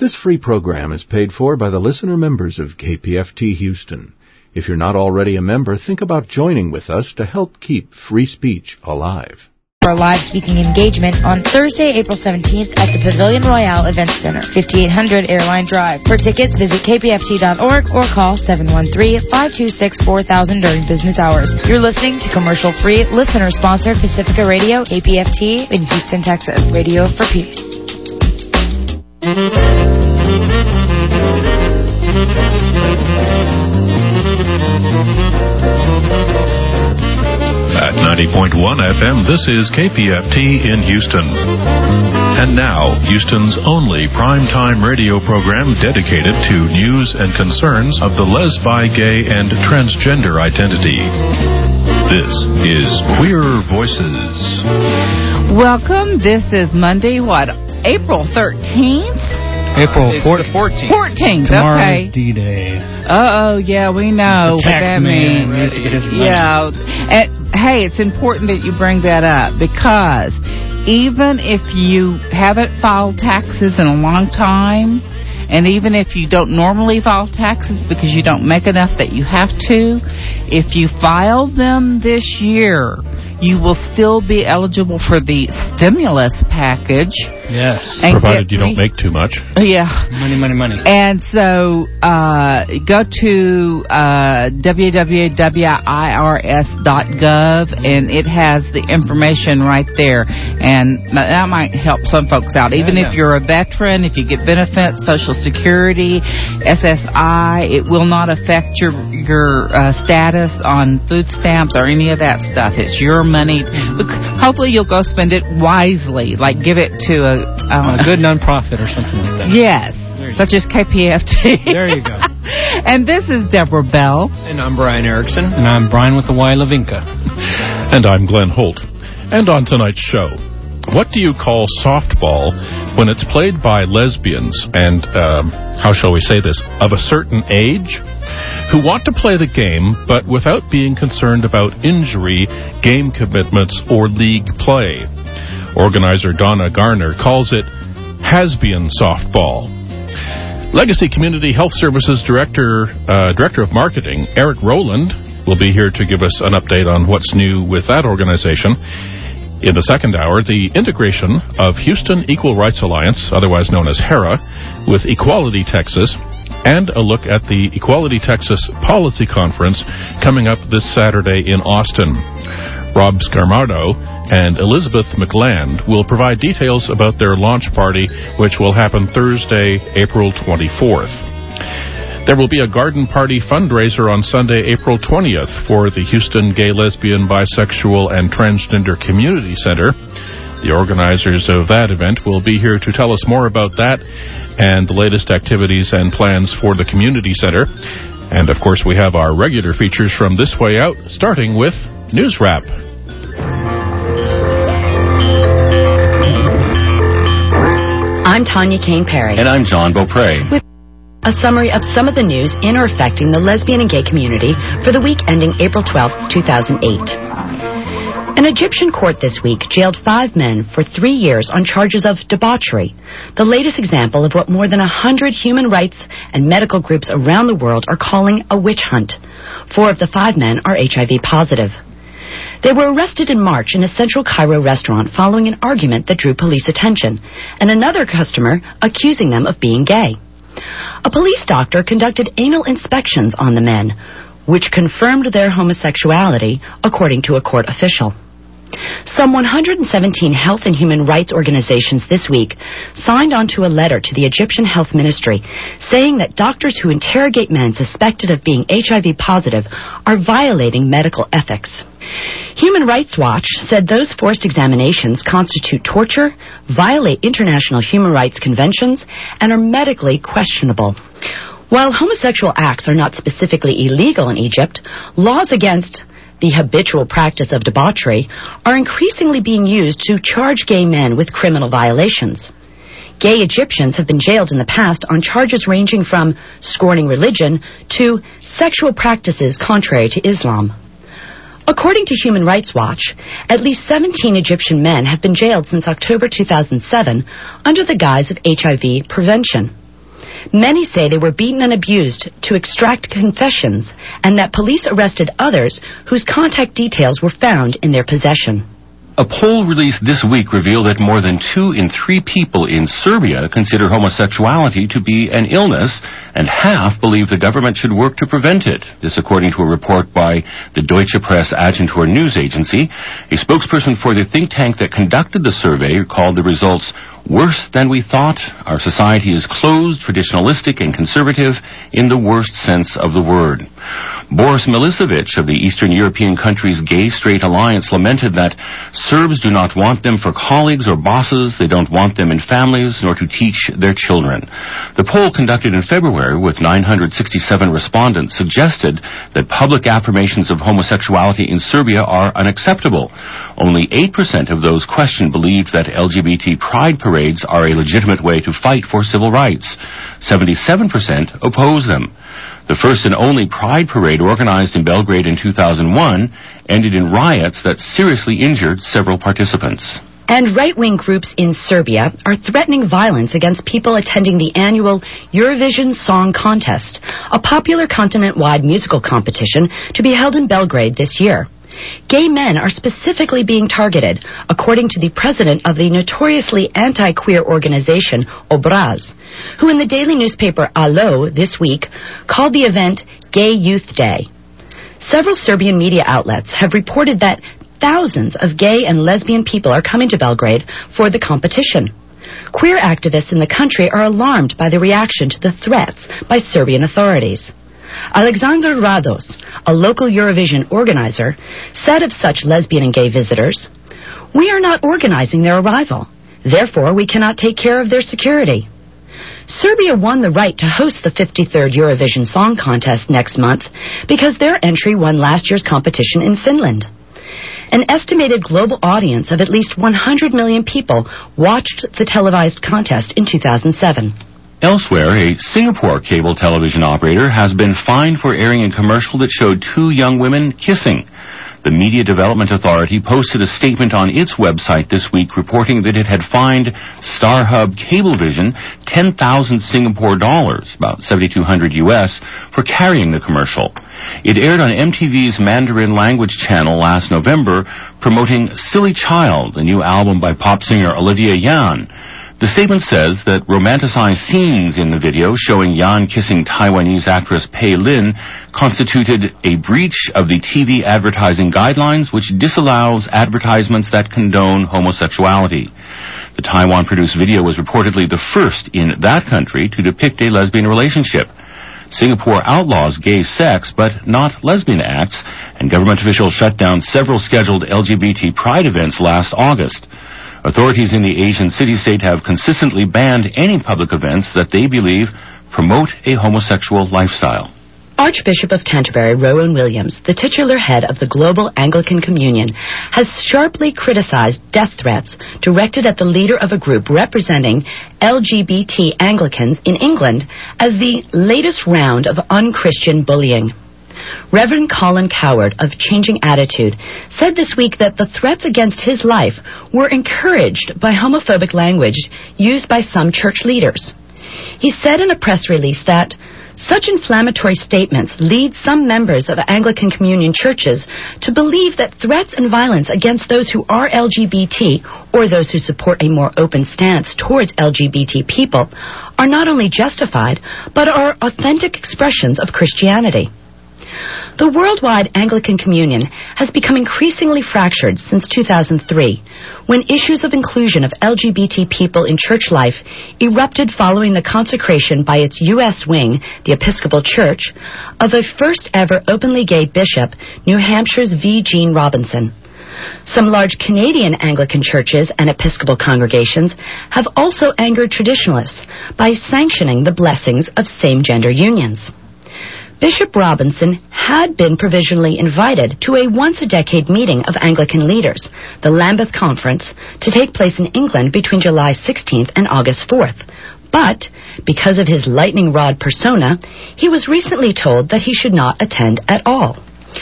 This free program is paid for by the listener members of KPFT Houston. If you're not already a member, think about joining with us to help keep free speech alive. For a live speaking engagement on Thursday, April 17th at the Pavilion Royale Event Center, 5800 Airline Drive. For tickets, visit kpft.org or call 713-526-4000 during business hours. You're listening to commercial-free, listener-sponsored Pacifica Radio, KPFT in Houston, Texas. Radio for Peace. At 90.1 FM, this is KPFT in Houston. And now, Houston's only primetime radio program dedicated to news and concerns of the lesbi, gay, and transgender identity. This is Queer Voices. Welcome. This is Monday, April 13th? April 14th. 14th, Tomorrow's okay. D-Day. Oh, yeah, we know The what that means. needs to get his money. Yeah. And, hey, it's important that you bring that up because even if you haven't filed taxes in a long time, and even if you don't normally file taxes because you don't make enough that you have to, if you file them this year, you will still be eligible for the stimulus package. Yes. Provided you don't make too much. Yeah. Money. And so go to www.irs.gov, and it has the information right there. And that might help some folks out. Even if you're a veteran, if you get benefits, Social Security, SSI, it will not affect your status on food stamps or any of that stuff. It's your money. Hopefully you'll go spend it wisely, like give it to a good nonprofit or something like that. Yes, such as KPFT. There you go. And this is Deborah Bell. And I'm Brian Erickson. And I'm Brian with the Y Lavinka. And I'm Glenn Holt. And on tonight's show, what do you call softball when it's played by lesbians and, how shall we say this, of a certain age, who want to play the game but without being concerned about injury, game commitments, or league play? Organizer Donna Garner calls it Hasbian softball. Legacy Community Health Services Director of Marketing, Eric Rowland, will be here to give us an update on what's new with that organization. In the second hour, the integration of Houston Equal Rights Alliance, otherwise known as HERA, with Equality Texas, and a look at the Equality Texas Policy Conference coming up this Saturday in Austin. Rob Scarmardo and Elizabeth McLand will provide details about their launch party, which will happen Thursday, April 24th. There will be a garden party fundraiser on Sunday, April 20th for the Houston Gay, Lesbian, Bisexual, and Transgender Community Center. The organizers of that event will be here to tell us more about that and the latest activities and plans for the community center. And, of course, we have our regular features from This Way Out, starting with News Wrap. I'm Tanya Kane Perry. And I'm John Beaupre. With a summary of some of the news in or affecting the lesbian and gay community for the week ending April 12, 2008. An Egyptian court this week jailed 5 men for 3 years on charges of debauchery, the latest example of what more than 100 human rights and medical groups around the world are calling a witch hunt. 4 of the 5 men are HIV positive. They were arrested in March in a central Cairo restaurant following an argument that drew police attention, and another customer accusing them of being gay. A police doctor conducted anal inspections on the men, which confirmed their homosexuality, according to a court official. Some 117 health and human rights organizations this week signed onto a letter to the Egyptian Health Ministry saying that doctors who interrogate men suspected of being HIV positive are violating medical ethics. Human Rights Watch said those forced examinations constitute torture, violate international human rights conventions, and are medically questionable. While homosexual acts are not specifically illegal in Egypt, laws against the habitual practice of debauchery are increasingly being used to charge gay men with criminal violations. Gay Egyptians have been jailed in the past on charges ranging from scorning religion to sexual practices contrary to Islam. According to Human Rights Watch, at least 17 Egyptian men have been jailed since October 2007 under the guise of HIV prevention. Many say they were beaten and abused to extract confessions, and that police arrested others whose contact details were found in their possession. A poll released this week revealed that more than 2 in 3 people in Serbia consider homosexuality to be an illness, and half believe the government should work to prevent it. This according to a report by the Deutsche Press Agentur news agency. A spokesperson for the think tank that conducted the survey called the results worse than we thought. Our society is closed, traditionalistic, and conservative in the worst sense of the word. Boris Milicevic of the Eastern European country's Gay-Straight Alliance lamented that Serbs do not want them for colleagues or bosses, they don't want them in families, nor to teach their children. The poll conducted in February with 967 respondents suggested that public affirmations of homosexuality in Serbia are unacceptable. Only 8% of those questioned believed that LGBT pride parades are a legitimate way to fight for civil rights. 77% oppose them. The first and only Pride parade organized in Belgrade in 2001 ended in riots that seriously injured several participants. And right-wing groups in Serbia are threatening violence against people attending the annual Eurovision Song Contest, a popular continent-wide musical competition to be held in Belgrade this year. Gay men are specifically being targeted, according to the president of the notoriously anti-queer organization, Obraz, who in the daily newspaper Alo this week called the event Gay Youth Day. Several Serbian media outlets have reported that thousands of gay and lesbian people are coming to Belgrade for the competition. Queer activists in the country are alarmed by the reaction to the threats by Serbian authorities. Alexander Rados, a local Eurovision organizer, said of such lesbian and gay visitors, "We are not organizing their arrival. Therefore, we cannot take care of their security." Serbia won the right to host the 53rd Eurovision Song Contest next month because their entry won last year's competition in Finland. An estimated global audience of at least 100 million people watched the televised contest in 2007. Elsewhere, a Singapore cable television operator has been fined for airing a commercial that showed 2 young women kissing. The Media Development Authority posted a statement on its website this week reporting that it had fined StarHub Cablevision 10,000 Singapore dollars, about $7,200 US, for carrying the commercial. It aired on MTV's Mandarin language channel last November, promoting Silly Child, a new album by pop singer Olivia Yan. The statement says that romanticized scenes in the video showing Yan kissing Taiwanese actress Pei Lin constituted a breach of the TV advertising guidelines, which disallows advertisements that condone homosexuality. The Taiwan-produced video was reportedly the first in that country to depict a lesbian relationship. Singapore outlaws gay sex, but not lesbian acts, and government officials shut down several scheduled LGBT pride events last August. Authorities in the Asian city-state have consistently banned any public events that they believe promote a homosexual lifestyle. Archbishop of Canterbury, Rowan Williams, the titular head of the Global Anglican Communion, has sharply criticized death threats directed at the leader of a group representing LGBT Anglicans in England as the latest round of unchristian bullying. Reverend Colin Coward of Changing Attitude said this week that the threats against his life were encouraged by homophobic language used by some church leaders. He said in a press release that such inflammatory statements lead some members of Anglican Communion churches to believe that threats and violence against those who are LGBT or those who support a more open stance towards LGBT people are not only justified, but are authentic expressions of Christianity. The worldwide Anglican Communion has become increasingly fractured since 2003, when issues of inclusion of LGBT people in church life erupted following the consecration by its U.S. wing, the Episcopal Church, of a first-ever openly gay bishop, New Hampshire's V. Gene Robinson. Some large Canadian Anglican churches and Episcopal congregations have also angered traditionalists by sanctioning the blessings of same-gender unions. Bishop Robinson had been provisionally invited to a once-a-decade meeting of Anglican leaders, the Lambeth Conference, to take place in England between July 16th and August 4th. But, because of his lightning rod persona, he was recently told that he should not attend at all.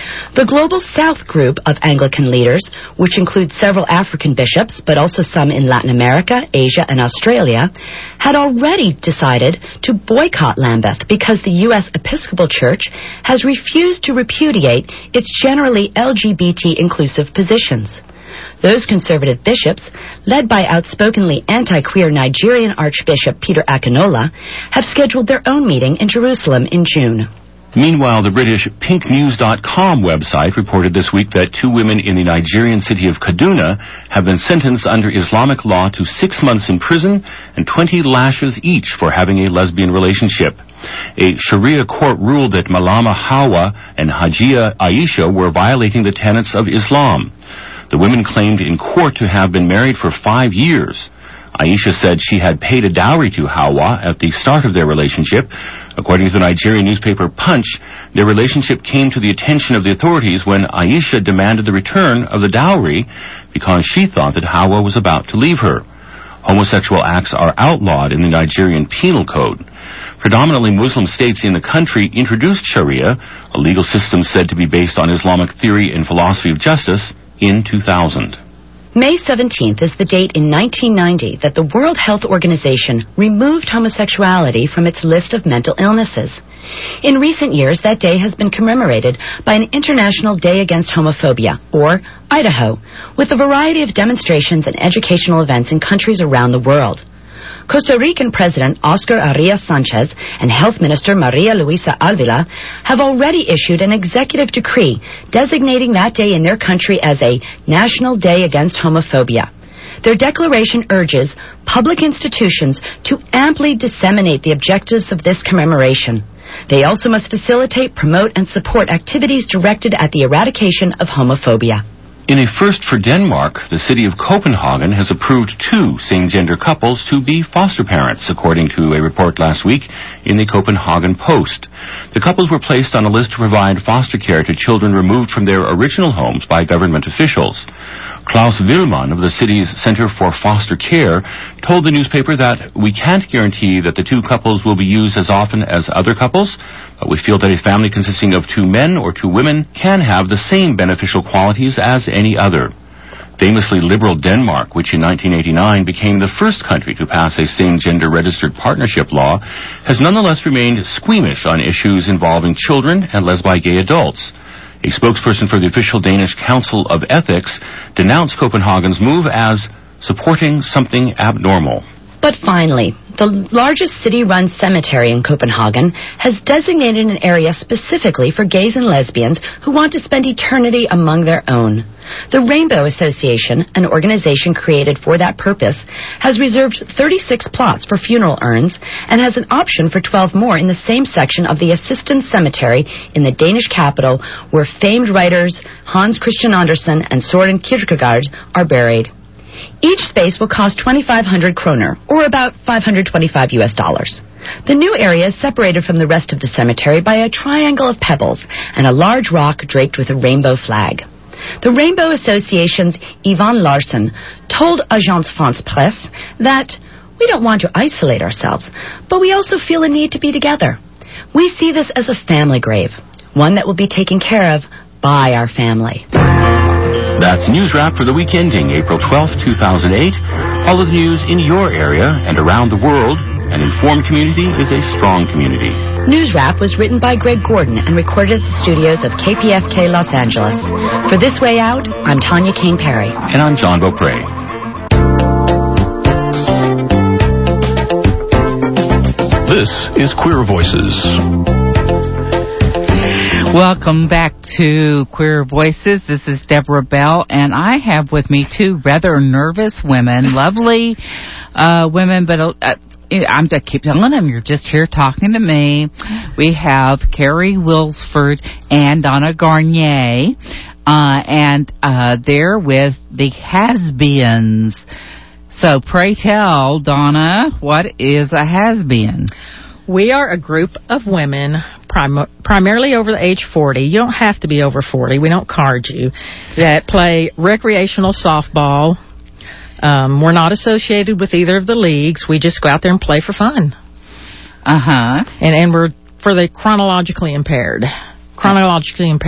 The Global South group of Anglican leaders, which includes several African bishops, but also some in Latin America, Asia, and Australia, had already decided to boycott Lambeth because the U.S. Episcopal Church has refused to repudiate its generally LGBT-inclusive positions. Those conservative bishops, led by outspokenly anti-queer Nigerian Archbishop Peter Akinola, have scheduled their own meeting in Jerusalem in June. Meanwhile, the British pinknews.com website reported this week that 2 women in the Nigerian city of Kaduna have been sentenced under Islamic law to 6 months in prison and 20 lashes each for having a lesbian relationship. A Sharia court ruled that Malama Hawa and Hajia Aisha were violating the tenets of Islam. The women claimed in court to have been married for 5 years. Aisha said she had paid a dowry to Hawa at the start of their relationship. According to the Nigerian newspaper Punch, their relationship came to the attention of the authorities when Aisha demanded the return of the dowry because she thought that Hawa was about to leave her. Homosexual acts are outlawed in the Nigerian Penal Code. Predominantly Muslim states in the country introduced Sharia, a legal system said to be based on Islamic theory and philosophy of justice, in 2000. May 17th is the date in 1990 that the World Health Organization removed homosexuality from its list of mental illnesses. In recent years, that day has been commemorated by an International Day Against Homophobia, or Idaho, with a variety of demonstrations and educational events in countries around the world. Costa Rican President Oscar Arias Sanchez and Health Minister Maria Luisa Alvila have already issued an executive decree designating that day in their country as a National Day Against Homophobia. Their declaration urges public institutions to amply disseminate the objectives of this commemoration. They also must facilitate, promote, and support activities directed at the eradication of homophobia. In a first for Denmark, the city of Copenhagen has approved 2 same-gender couples to be foster parents, according to a report last week in the Copenhagen Post. The couples were placed on a list to provide foster care to children removed from their original homes by government officials. Klaus Willmann of the city's Center for Foster Care told the newspaper that we can't guarantee that the 2 couples will be used as often as other couples, but we feel that a family consisting of 2 men or 2 women can have the same beneficial qualities as any other. Famously liberal Denmark, which in 1989 became the first country to pass a same-gender registered partnership law, has nonetheless remained squeamish on issues involving children and lesbi-gay adults. A spokesperson for the official Danish Council of Ethics denounced Copenhagen's move as supporting something abnormal. But finally, the largest city-run cemetery in Copenhagen has designated an area specifically for gays and lesbians who want to spend eternity among their own. The Rainbow Association, an organization created for that purpose, has reserved 36 plots for funeral urns and has an option for 12 more in the same section of the Assistens Cemetery in the Danish capital where famed writers Hans Christian Andersen and Søren Kierkegaard are buried. Each space will cost 2,500 kroner, or about $525 US. The new area is separated from the rest of the cemetery by a triangle of pebbles and a large rock draped with a rainbow flag. The Rainbow Association's Yvonne Larsen told Agence France-Presse that we don't want to isolate ourselves, but we also feel a need to be together. We see this as a family grave, one that will be taken care of by our family. That's News Wrap for the week ending April 12, 2008. Follow the news in your area and around the world. An informed community is a strong community. News Wrap was written by Greg Gordon and recorded at the studios of KPFK Los Angeles. For This Way Out, I'm Tanya Kane Perry. And I'm John Beaupre. This is Queer Voices. Welcome back to Queer Voices. This is Deborah Bell, and I have with me 2 rather nervous women, lovely women, but I keep telling them, you're just here talking to me. We have Carrie Wilsford and Donna Garnier, and they're with the Has-Beens. So pray tell, Donna, what is a has-been? We are a group of women, primarily over the age 40. You don't have to be over 40. We don't card you. That play recreational softball. We're not associated with either of the leagues. We just go out there and play for fun. And we're for the chronologically impaired. Chronologically impaired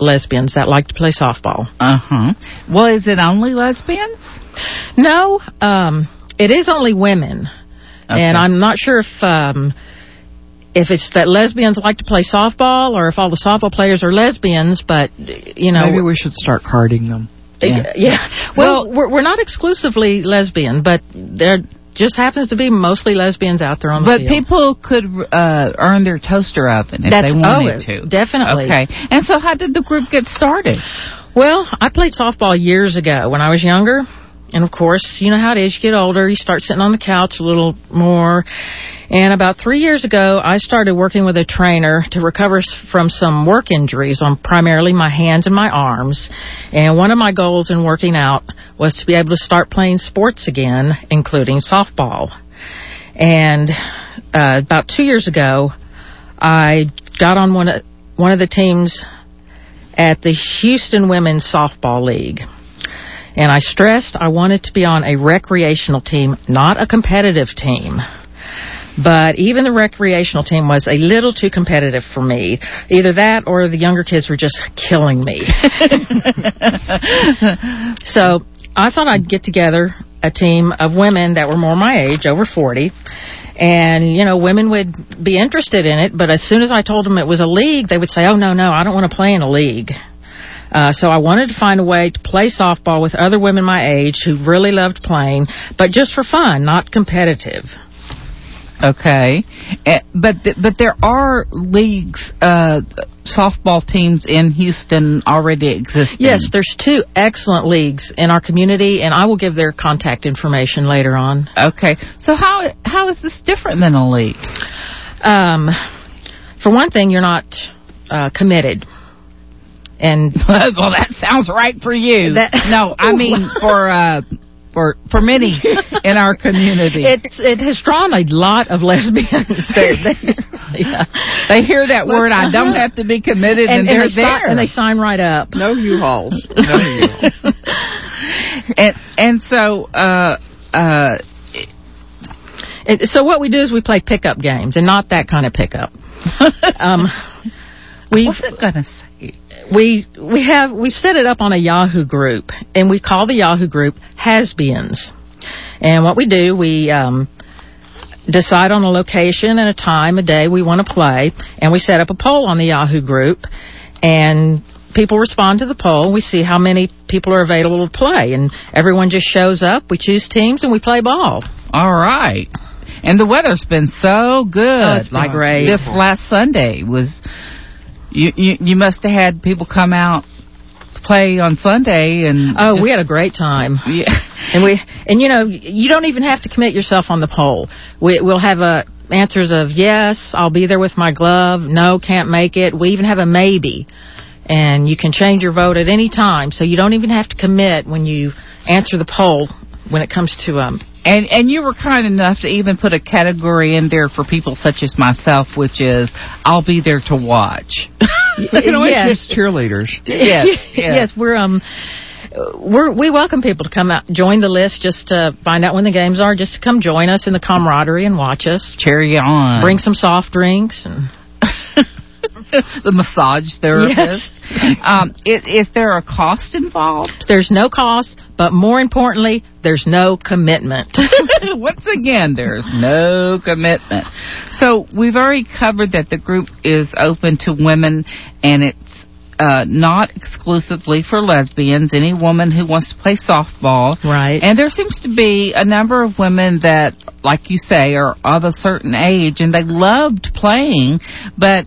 lesbians that like to play softball. Well, is it only lesbians? No, it is only women. Okay. And I'm not sure if it's that lesbians like to play softball or if all the softball players are lesbians, but, you know... Maybe we should start carding them. Yeah. Well, we're not exclusively lesbian, but there just happens to be mostly lesbians out there on the field. But people could earn their toaster oven if they wanted to. Definitely. Okay. And so how did the group get started? Well, I played softball years ago when I was younger. And, of course, you know how it is. You get older, you start sitting on the couch a little more. And about 3 years ago, I started working with a trainer to recover from some work injuries on primarily my hands and my arms. And one of my goals in working out was to be able to start playing sports again, including softball. And about 2 years ago, I got on one of the teams at the Houston Women's Softball League. And I stressed I wanted to be on a recreational team, not a competitive team. But even the recreational team was a little too competitive for me. Either that or the younger kids were just killing me. So I thought I'd get together a team of women that were more my age, over 40. And, you know, women would be interested in it. But as soon as I told them it was a league, they would say, oh, no, I don't want to play in a league. So I wanted to find a way to play softball with other women my age who really loved playing, but just for fun, not competitive. Okay. But there are leagues, softball teams in Houston already existing. Yes, there's 2 excellent leagues in our community, and I will give their contact information later on. Okay. So how is this different than a league? For one thing, you're not committed. And well, that sounds right for you. No, I mean for many in our community. It has drawn a lot of lesbians. They hear that word. I don't have to be committed, and they're there, and they sign right up. No U-Hauls. No U-Hauls. and so. So what we do is we play pickup games, and not that kind of pickup. I wasn't gonna say. We've set it up on a Yahoo group, and we call the Yahoo group Hasbians. And what we do, we decide on a location and a time, a day we want to play, and we set up a poll on the Yahoo group, and people respond to the poll. We see how many people are available to play, and everyone just shows up. We choose teams, and we play ball. All right. And the weather's been so good. Oh, it's been great. This last Sunday was... You must have had people come out to play on Sunday, and we had a great time. Yeah, and you know, you don't even have to commit yourself on the poll. We'll have answers of yes, I'll be there with my glove. No, can't make it. We even have a maybe, and you can change your vote at any time. So you don't even have to commit when you answer the poll. When it comes to And you were kind enough to even put a category in there for people such as myself, which is I'll be there to watch. Yes, cheerleaders. Yes, we welcome people to come out, join the list, just to find out when the games are, just to come join us in the camaraderie and watch us. Cheer you on. Bring some soft drinks and the massage therapist. Yes. Is there a cost involved? There's no cost, but more importantly, there's no commitment. Once again, there's no commitment. So we've already covered that the group is open to women, and it's not exclusively for lesbians. Any woman who wants to play softball. Right. And there seems to be a number of women that, like you say, are of a certain age, and they loved playing, but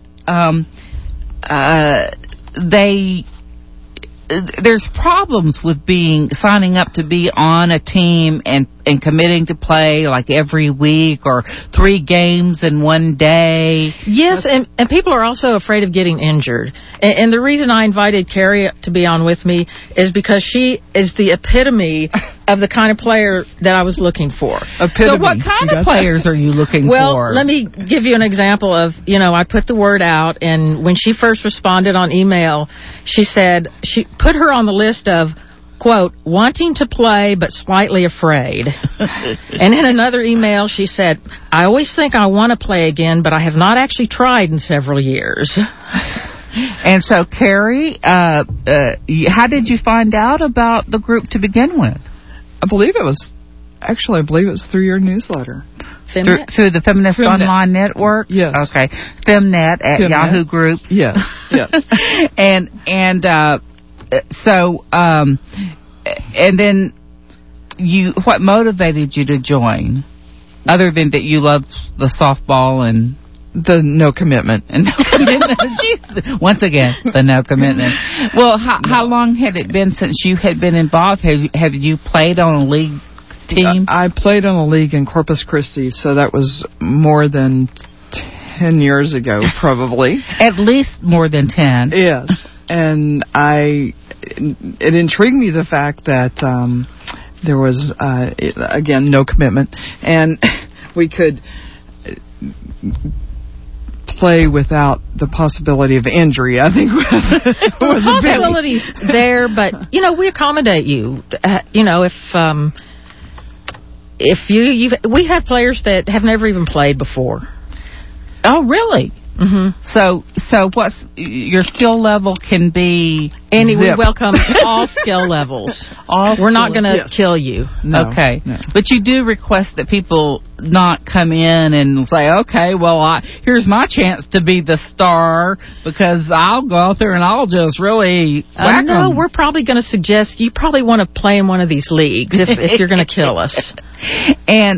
there's problems with signing up to be on a team and committing to play like every week or 3 games in one day. Yes, and people are also afraid of getting injured. And the reason I invited Carrie to be on with me is because she is the epitome of the kind of player that I was looking for. Epitome. So what kind of players are you looking for? Well, let me give you an example of, I put the word out, and when she first responded on email, she said she put her on the list of, quote, wanting to play but slightly afraid. And in another email, she said, I always think I want to play again, but I have not actually tried in several years. And so, Carrie, how did you find out about the group to begin with? I believe it was through your newsletter. Through the Feminist Femnet. Online Network? Yes. Okay. Femnet at Femnet. Yahoo Groups. Yes. and then what motivated you to join? Other than that you love the softball and... The no commitment. And no commitment. Jeez. Once again, the no commitment. Well, how long had it been since you had been involved? Have you played on a league team? I played on a league in Corpus Christi, so that was more than 10 years ago, probably. At least more than 10. Yes. And it intrigued me the fact that there was, again, no commitment. And we could play without the possibility of injury, I think was the possibility's there, but we accommodate you. If we have players that have never even played before. Oh, really? Mm-hmm. So what's your skill level can be? Andy, we welcome all skill levels. We're not going to kill you. No, okay. No. But you do request that people not come in and say, okay, well, here's my chance to be the star because I'll go out there and I'll just really whack no, them. we're probably going to suggest you probably want to play in one of these leagues if you're going to kill us. And,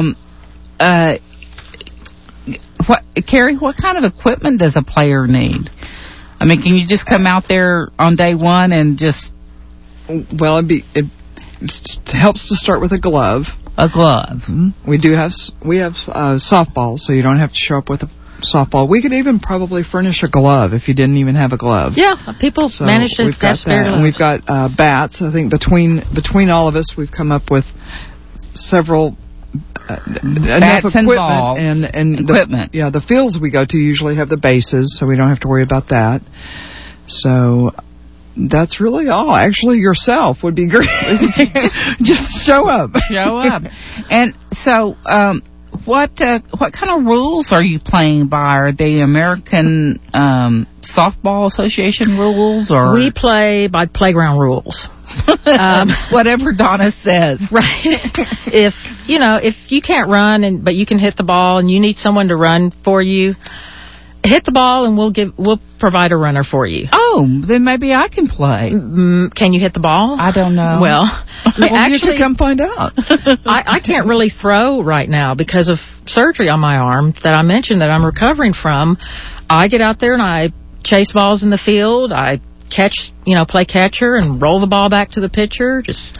Carrie, what kind of equipment does a player need? I mean, can you just come out there on day one and just... Well, it helps to start with a glove. A glove. Mm-hmm. We have softball, so you don't have to show up with a softball. We could even probably furnish a glove if you didn't even have a glove. Yeah, people manage to have spare gloves. And we've got bats. I think between all of us, we've come up with several... enough Bats and balls and equipment. The fields we go to usually have the bases, so we don't have to worry about that. So that's really all. Actually, yourself would be great. Just show up. Show up. And so, what kind of rules are you playing by? Are they American Softball Association rules, or we play by playground rules? Whatever Donna says. Right. If you can't run but you can hit the ball and you need someone to run for you, hit the ball and we'll provide a runner for you. Oh, then maybe I can play. Can you hit the ball? I don't know. Well, actually, you could come find out. I can't really throw right now because of surgery on my arm that I mentioned that I'm recovering from. I get out there and I chase balls in the field. I catch, play catcher and roll the ball back to the pitcher. Just,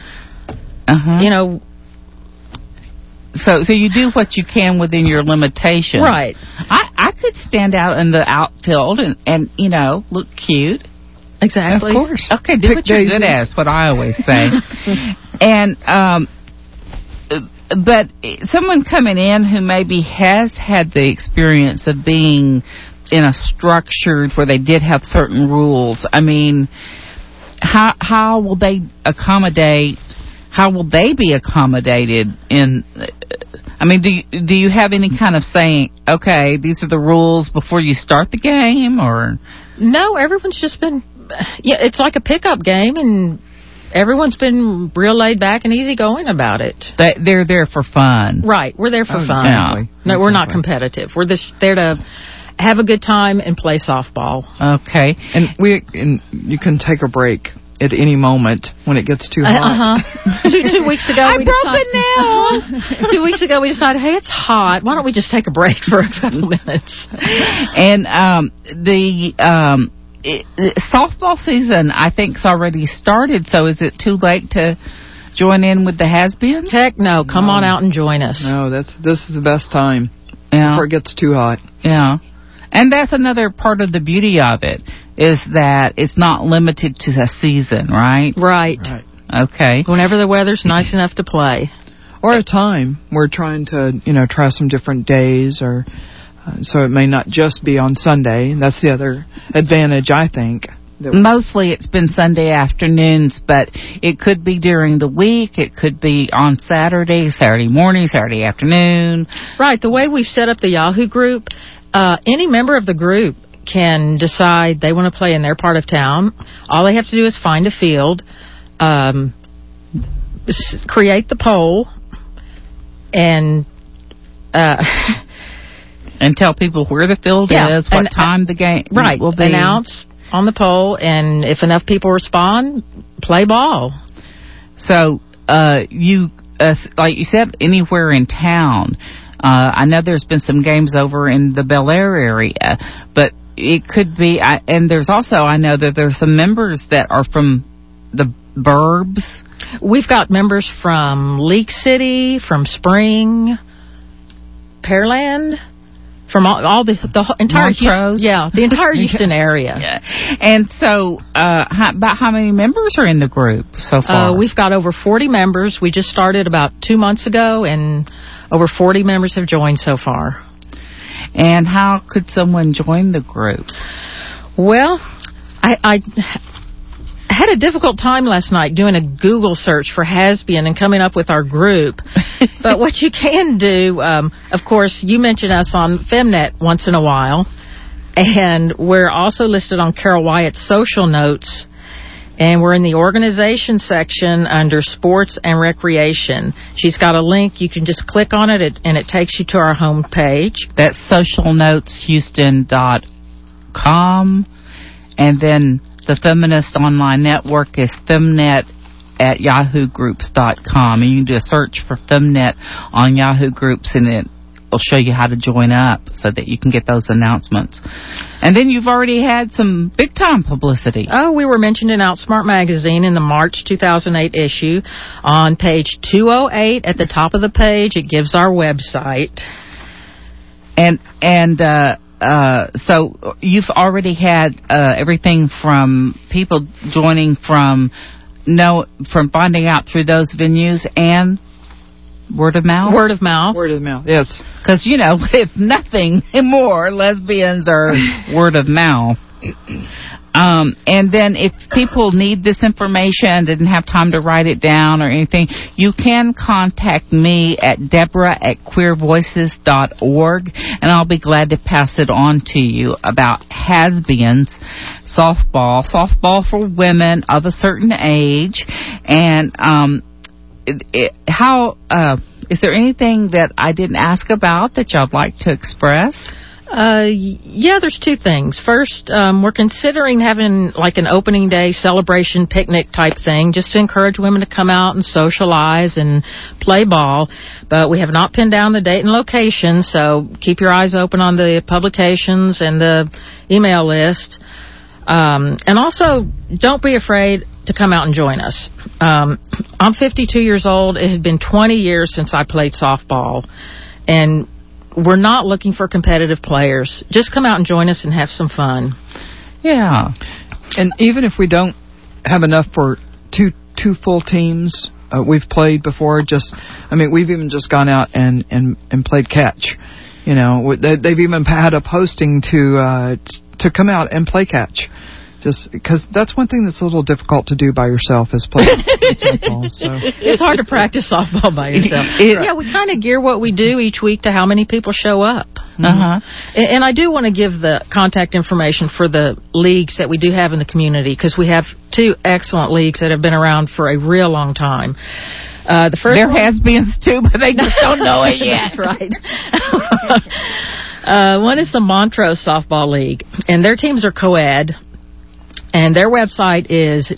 So you do what you can within your limitations. Right. I could stand out in the outfield and look cute. Exactly. Of course. Okay, do what you're good at, is what I always say. And, but someone coming in who maybe has had the experience of being in a structured where they did have certain rules, I mean, how will they accommodate? How will they be accommodated in? I mean, do you have any kind of saying? Okay, these are the rules before you start the game, or no? Everyone's just been. Yeah, it's like a pickup game, and everyone's been real laid back and easygoing about it. They're there for fun, right? We're there for fun. Exactly. No, we're not competitive. We're there to have a good time and play softball. Okay. And you can take a break at any moment when it gets too hot. 2 weeks ago, I'm broken now. 2 weeks ago, we decided, hey, it's hot. Why don't we just take a break for a couple minutes? And the softball season, I think, is already started. So is it too late to join in with the has-beens? Heck no. Come on out and join us. No, this is the best time Yeah. before it gets too hot. Yeah. And that's another part of the beauty of it, is that it's not limited to a season, right? Right. Okay. Whenever the weather's nice enough to play. Or a time. We're trying to, try some different days, or so it may not just be on Sunday. That's the other advantage, I think. Mostly it's been Sunday afternoons, but it could be during the week. It could be on Saturday morning, Saturday afternoon. Right. The way we've set up the Yahoo group, any member of the group can decide they want to play in their part of town. All they have to do is find a field, create the poll, and tell people where the field is, what time the game will be. Announce on the poll, and if enough people respond, play ball. So you, like you said, anywhere in town. I know there's been some games over in the Bel Air area, but it could be, and there's also, I know that there's some members that are from the burbs. We've got members from Leak City, from Spring, Pearland, from all the entire Houston, the entire Houston area. Yeah. And so, about how many members are in the group so far? We've got over 40 members. We just started about 2 months ago, and over 40 members have joined so far. And how could someone join the group? Well, I had a difficult time last night doing a Google search for Hasbian and coming up with our group. But what you can do, of course, you mention us on Femnet once in a while. And we're also listed on Carol Wyatt's social notes. And we're in the organization section under sports and recreation. She's got a link. You can just click on it, and it takes you to our home page. That's socialnoteshouston.com. And then the Feminist Online Network is Femnet at yahoogroups.com. And you can do a search for Femnet on Yahoo Groups, and it will show you how to join up so that you can get those announcements. And then you've already had some big-time publicity. Oh, we were mentioned in Outsmart Magazine in the March 2008 issue. On page 208 at the top of the page, it gives our website. So you've already had everything from people joining from finding out through those venues and word of mouth? Word of mouth. Word of mouth, yes. Because, if nothing more, lesbians are word of mouth. And then if people need this information, didn't have time to write it down or anything, you can contact me at Deborah@queervoices.org, and I'll be glad to pass it on to you about Hasbians softball for women of a certain age. And is there anything that I didn't ask about that y'all like to express? There's two things. First, we're considering having like an opening day celebration picnic type thing just to encourage women to come out and socialize and play ball. But we have not pinned down the date and location, so keep your eyes open on the publications and the email list. And also, don't be afraid to come out and join us. I'm 52 years old. It had been 20 years since I played softball, and we're not looking for competitive players. Just come out and join us and have some fun. Yeah. And even if we don't have enough for two full teams, we've played before. We've even just gone out and played catch. They've even had a posting to come out and play catch. Just because that's one thing that's a little difficult to do by yourself is play softball. So it's hard to practice softball by yourself. Yeah, we kind of gear what we do each week to how many people show up. Uh-huh. And I do want to give the contact information for the leagues that we do have in the community, because we have two excellent leagues that have been around for a real long time. The first there has been too, but they just don't know it yet. That's right. One is the Montrose Softball League, and their teams are co-ed. And their website is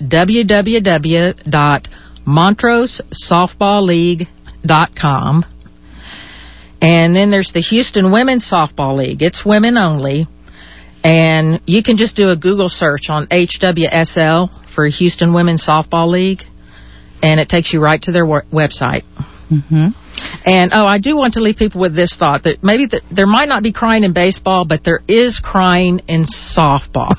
www.montrosesoftballleague.com. And then there's the Houston Women's Softball League. It's women only. And you can just do a Google search on HWSL for Houston Women's Softball League, and it takes you right to their website. Mm-hmm. And, I do want to leave people with this thought, that maybe there might not be crying in baseball, but there is crying in softball.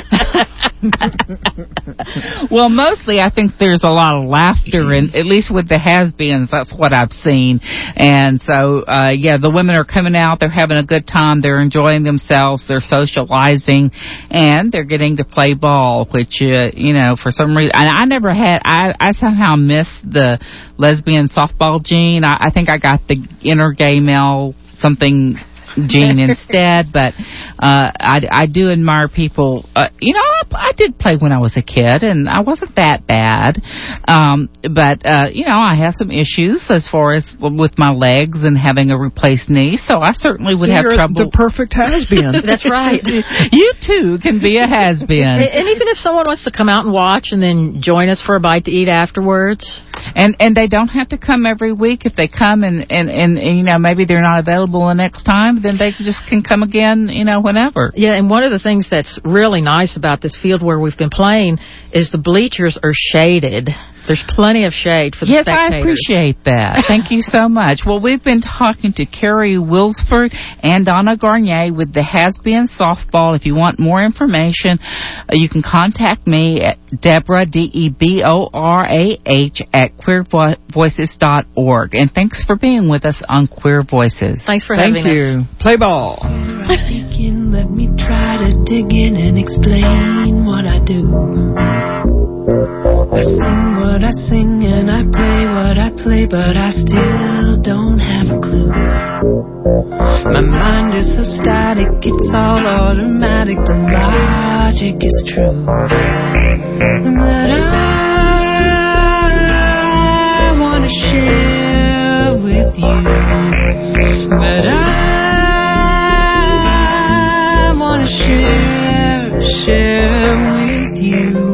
Well, mostly I think there's a lot of laughter, and at least with the has-beens, that's what I've seen. And so, the women are coming out, they're having a good time, they're enjoying themselves, they're socializing, and they're getting to play ball, which, for some reason, and I somehow missed the lesbian softball gene. I think I got the inner gay male something gene instead, but I do admire people. I did play when I was a kid, and I wasn't that bad. But I have some issues as far as with my legs and having a replaced knee, so I certainly would have trouble. The perfect has-been. That's right. You too can be a has-been. And even if someone wants to come out and watch and then join us for a bite to eat afterwards. And they don't have to come every week. If they come and maybe they're not available the next time, then they just can come again, whenever. Yeah, and one of the things that's really nice about this field where we've been playing is the bleachers are shaded. There's plenty of shade for the spectators. Yes, I appreciate that. Thank you so much. Well, we've been talking to Carrie Wilsford and Donna Garnier with the Has-Been Softball. If you want more information, you can contact me at Deborah, DEBORAH, at queervoices.org. And thanks for being with us on Queer Voices. Thanks for having us. Thank you. Play ball. Thinking, let me try to dig in and explain what I do. I sing what I sing and I play what I play, but I still don't have a clue. My mind is so static, it's all automatic, the logic is true. That I want to share with you, but I want to share with you.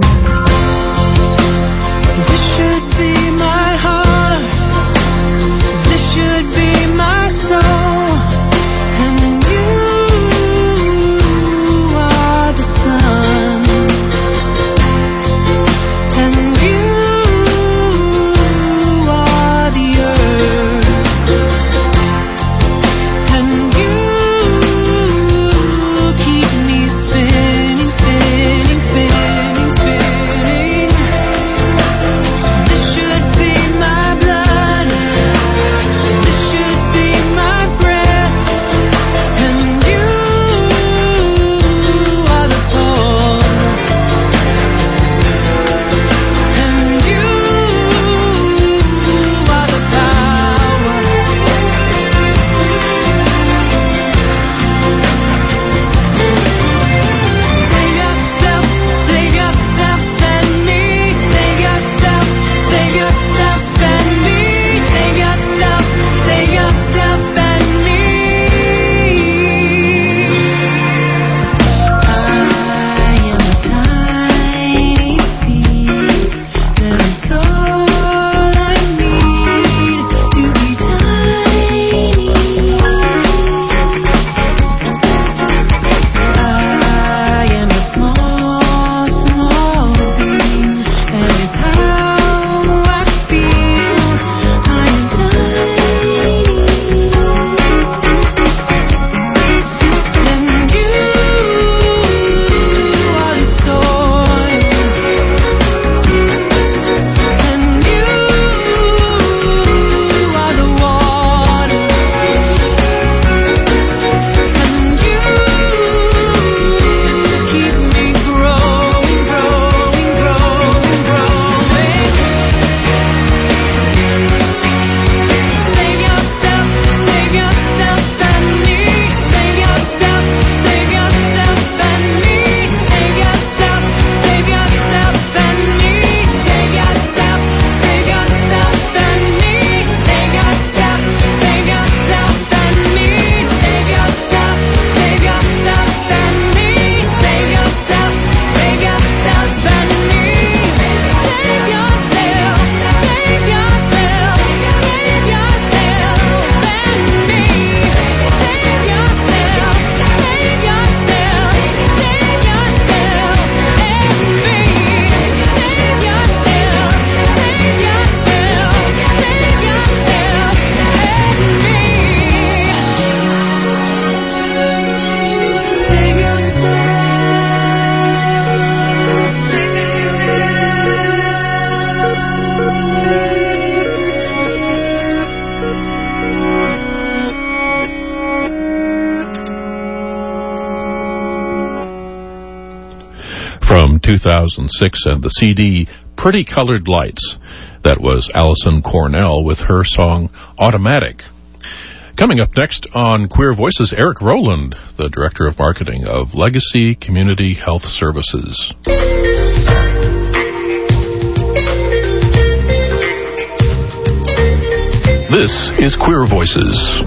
From 2006 and the CD Pretty Colored Lights. That was Alison Cornell with her song Automatic. Coming up next on Queer Voices, Eric Rowland, the Director of Marketing of Legacy Community Health Services. This is Queer Voices.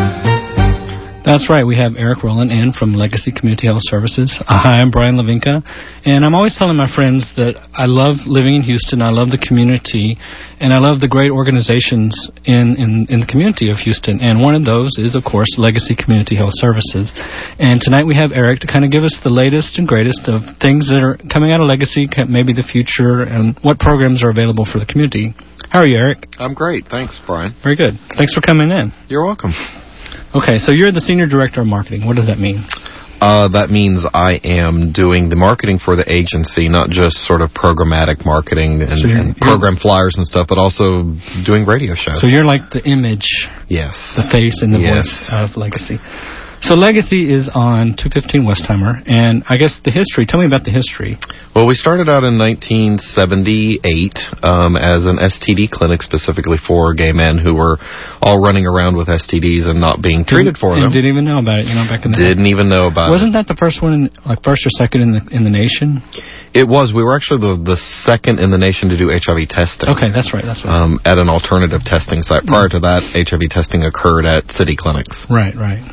That's right. We have Eric Rowland in from Legacy Community Health Services. Hi, I'm Brian Lavinka, and I'm always telling my friends that I love living in Houston. I love the community, and I love the great organizations in the community of Houston. And one of those is, of course, Legacy Community Health Services. And tonight we have Eric to kind of give us the latest and greatest of things that are coming out of Legacy, maybe the future, and what programs are available for the community. How are you, Eric? I'm great. Thanks, Brian. Very good. Thanks for coming in. You're welcome. Okay, so you're the Senior Director of Marketing. What does that mean? That means I am doing the marketing for the agency, not just sort of programmatic marketing and program flyers and stuff, but also doing radio shows. So you're like the image, yes, the face and the voice of Legacy. So Legacy is on 215 Westheimer, and I guess the history, tell me about the history. Well, we started out in 1978 as an STD clinic specifically for gay men who were all running around with STDs and not being treated for them. And didn't even know about it, back in the day. Didn't even know about it. Wasn't that the first one, first or second in the nation? It was. We were actually the second in the nation to do HIV testing. Okay, that's right. At an alternative testing site. Prior to that, HIV testing occurred at city clinics. Right.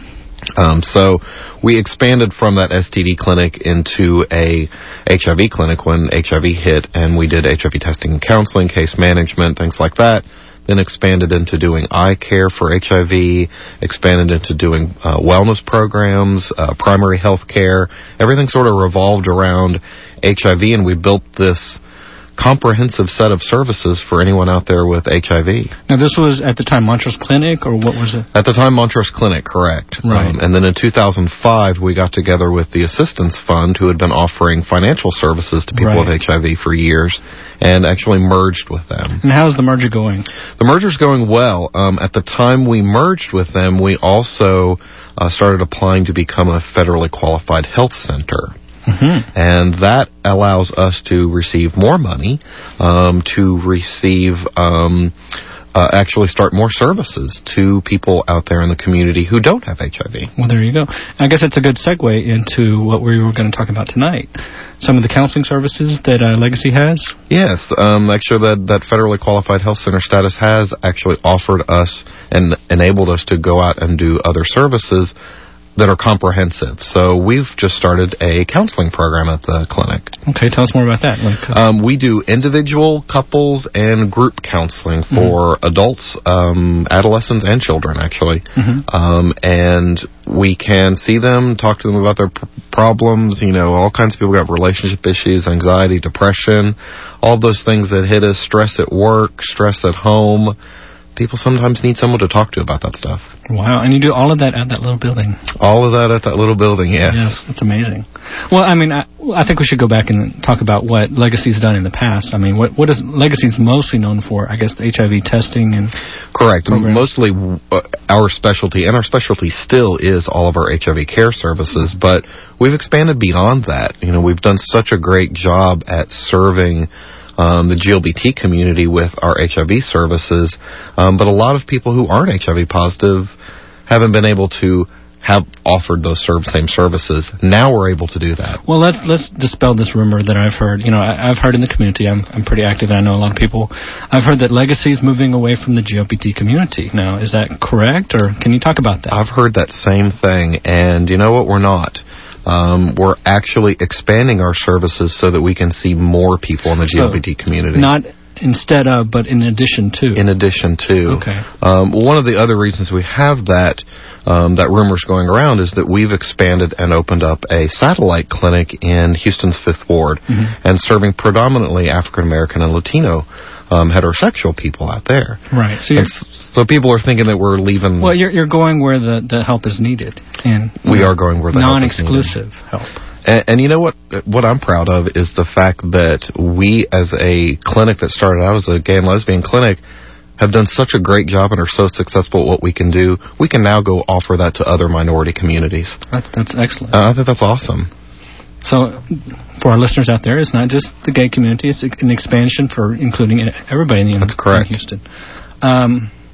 So we expanded from that STD clinic into a HIV clinic when HIV hit, and we did HIV testing and counseling, case management, things like that. Then expanded into doing eye care for HIV, expanded into doing wellness programs, primary health care. Everything sort of revolved around HIV, and we built this comprehensive set of services for anyone out there with HIV. Now, this was at the time Montrose Clinic, or what was it? At the time, Montrose Clinic, correct. Right. And then in 2005, we got together with the Assistance Fund, who had been offering financial services to people with HIV for years, and actually merged with them. And how's the merger going? The merger's going well. At the time we merged with them, we also started applying to become a federally qualified health center. Mm-hmm. And that allows us to receive more money, actually start more services to people out there in the community who don't have HIV. Well, there you go. I guess it's a good segue into what we were going to talk about tonight. Some of the counseling services that Legacy has? Yes. Actually, that federally qualified health center status has actually offered us and enabled us to go out and do other services that are comprehensive. So we've just started a counseling program at the clinic. Okay, tell us more about that. We do individual, couples, and group counseling for adults, adolescents, and children, actually. And we can see them, talk to them about their problems. All kinds of people got relationship issues, anxiety, depression, all those things that hit us, stress at work, stress at home. People sometimes need someone to talk to about that stuff. Wow, and you do all of that at that little building? All of that at that little building, yes. Yes, that's amazing. Well, I think we should go back and talk about what Legacy's done in the past. What is Legacy's mostly known for? I guess the HIV testing and... Correct. Programs. Mostly our specialty, and our specialty still is all of our HIV care services, but we've expanded beyond that. We've done such a great job at serving the GLBT community with our HIV services, but a lot of people who aren't HIV positive haven't been able to have offered those same services. Now we're able to do that. Well, let's dispel this rumor that I've heard. I've heard in the community. I'm pretty active, and I know a lot of people. I've heard that Legacy is moving away from the GLBT community. Now, is that correct, or can you talk about that? I've heard that same thing, and you know what? We're not. We're actually expanding our services so that we can see more people in the GLBT community. Not instead of, but in addition to. In addition to. Okay. One of the other reasons we have that rumor's going around is that we've expanded and opened up a satellite clinic in Houston's 5th Ward and serving predominantly African American and Latino heterosexual people out there. Right. So people are thinking that we're leaving... Well, you're going where the help is needed. And we are going where the help is needed. Non-exclusive help. And you know what I'm proud of is the fact that we, as a clinic that started out as a gay and lesbian clinic, have done such a great job and are so successful at what we can do. We can now go offer that to other minority communities. That's excellent. I think that's awesome. So, for our listeners out there, it's not just the gay community; it's an expansion for including everybody in That's correct. In Houston.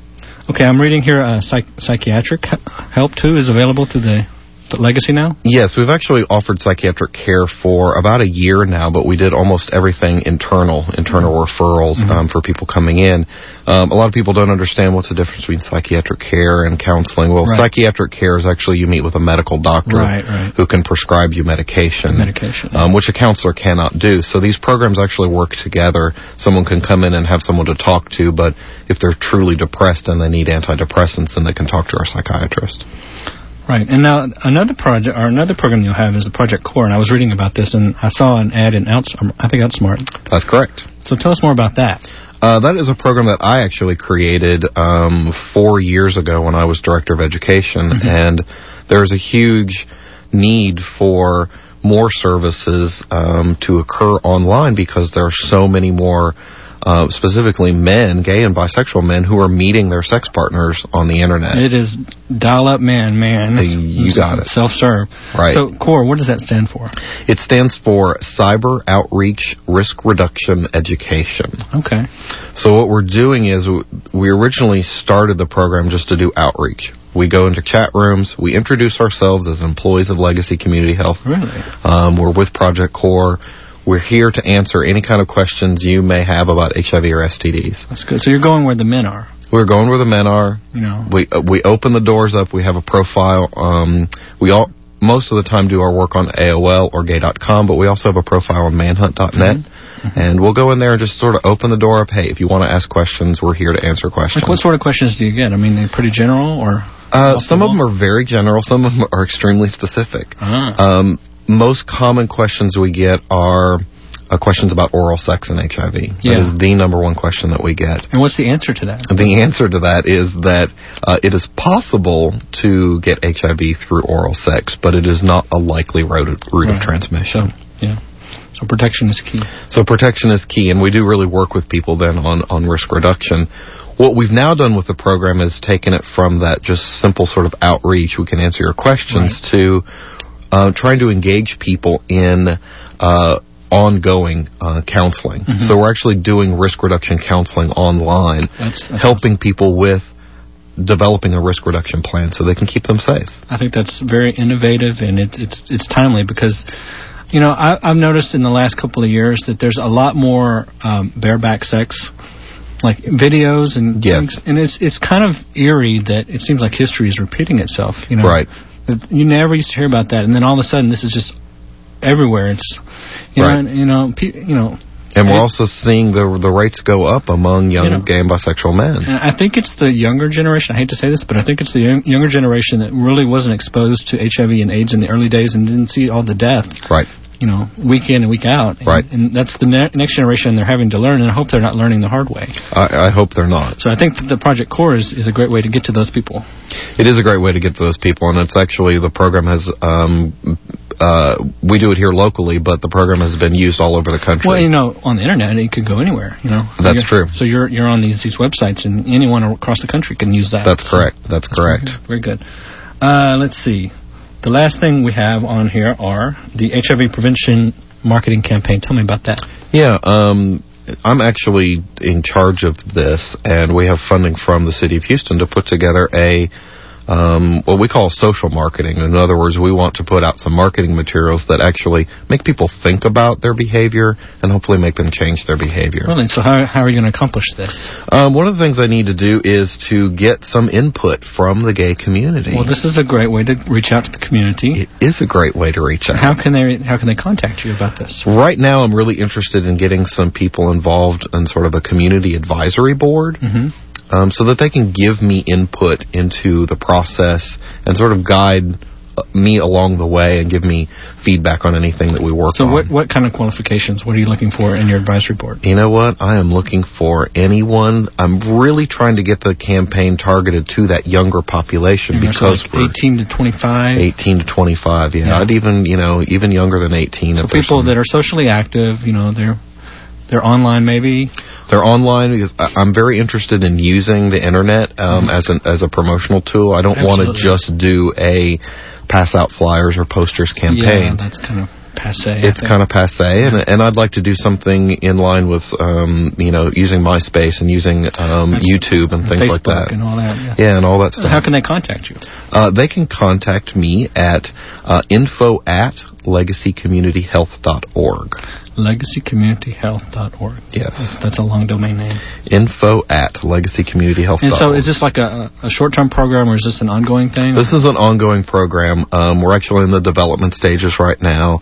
Okay, I'm reading here psychiatric help, too, is available through the Legacy now? Yes, we've actually offered psychiatric care for about a year now, but we did almost everything internal referrals for people coming in. A lot of people don't understand what's the difference between psychiatric care and counseling. Well, psychiatric care is actually you meet with a medical doctor who can prescribe you medication, which a counselor cannot do. So these programs actually work together. Someone can come in and have someone to talk to, but if they're truly depressed and they need antidepressants, then they can talk to our psychiatrist. Right, and now another program you'll have is the Project Core, and I was reading about this, and I saw an ad in Outsmart. That's correct. So tell us more about that. That is a program that I actually created 4 years ago when I was Director of Education, and there's a huge need for more services to occur online because there are so many more specifically men, gay and bisexual men, who are meeting their sex partners on the internet. It is dial-up man. You got it. Self-serve. Right. So, CORE, what does that stand for? It stands for Cyber Outreach Risk Reduction Education. Okay. So what we're doing is we originally started the program just to do outreach. We go into chat rooms. We introduce ourselves as employees of Legacy Community Health. Really? We're with Project Core. We're here to answer any kind of questions you may have about HIV or STDs. That's good. So you're going where the men are. We're going where the men are. You know. We open the doors up. We have a profile. Most of the time do our work on AOL or gay.com, but we also have a profile on manhunt.net. And we'll go in there and just sort of open the door up. Hey, if you want to ask questions, we're here to answer questions. Like what sort of questions do you get? I mean, they're pretty general or? Some of them are very general. Some of them are extremely specific. Most common questions we get are questions about oral sex and HIV. That is the number one question that we get. And what's the answer to that? The answer to that is that it is possible to get HIV through oral sex, but it is not a likely route of transmission. So protection is key. So protection is key, and we do really work with people then on risk reduction. What we've now done with the program is taken it from that just simple sort of outreach, we can answer your questions, to trying to engage people in ongoing counseling. So we're actually doing risk reduction counseling online, that's helping people with developing a risk reduction plan so they can keep them safe. I think that's very innovative, and it's timely because, you know, I've noticed in the last couple of years that there's a lot more bareback sex, like videos and things, and it's kind of eerie that it seems like history is repeating itself. You know, you never used to hear about that, and then all of a sudden this is just everywhere. It's and we're also seeing the rates go up among young gay and bisexual men. And I think it's the younger generation. I hate to say this, but I think it's the younger generation that really wasn't exposed to HIV and AIDS in the early days and didn't see all the death. You know, week in and week out. And that's the next generation they're having to learn, and I hope they're not learning the hard way. I hope they're not. So I think the Project Core is a great way to get to those people. It is a great way to get to those people, and it's actually, the program has, we do it here locally, but the program has been used all over the country. Well, you know, on the internet, it could go anywhere, you know. That's true. So you're on these websites, and anyone across the country can use that. That's correct. That's correct. Very good. Let's see. The last thing we have on here are the HIV prevention marketing campaign. Tell me about that. Yeah, I'm actually in charge of this, and we have funding from the City of Houston to put together what we call social marketing. In other words, we want to put out some marketing materials that actually make people think about their behavior and hopefully make them change their behavior. Really? So how are you going to accomplish this? One of the things I need to do is to get some input from the gay community. Well, this is a great way to reach out to the community. It is a great way to reach out. How can they contact you about this? Right now, I'm really interested in getting some people involved in sort of a community advisory board. So that they can give me input into the process and sort of guide me along the way and give me feedback on anything that we work on. So what kind of qualifications, what are you looking for in your advisory board? You know what? I am looking for anyone. I'm really trying to get the campaign targeted to that younger population, and because like 18 to 25? 18 to 25, yeah. I'd even younger than 18. So people that are socially active, you know, they're online maybe? They're online because I'm very interested in using the internet as a promotional tool. I don't want to just do a pass out flyers or posters campaign. Yeah, that's kind of passé. It's kind of passé, and I'd like to do something in line with, using MySpace and using YouTube and things Facebook like that. And all that. Yeah, and all that stuff. So how can they contact you? They can contact me at info@legacycommunityhealth.org. LegacyCommunityHealth.org. Yes. That's a long domain name. info@legacycommunityhealth.org. And so is this like a short-term program, or is this an ongoing thing? This is an ongoing program. We're actually in the development stages right now,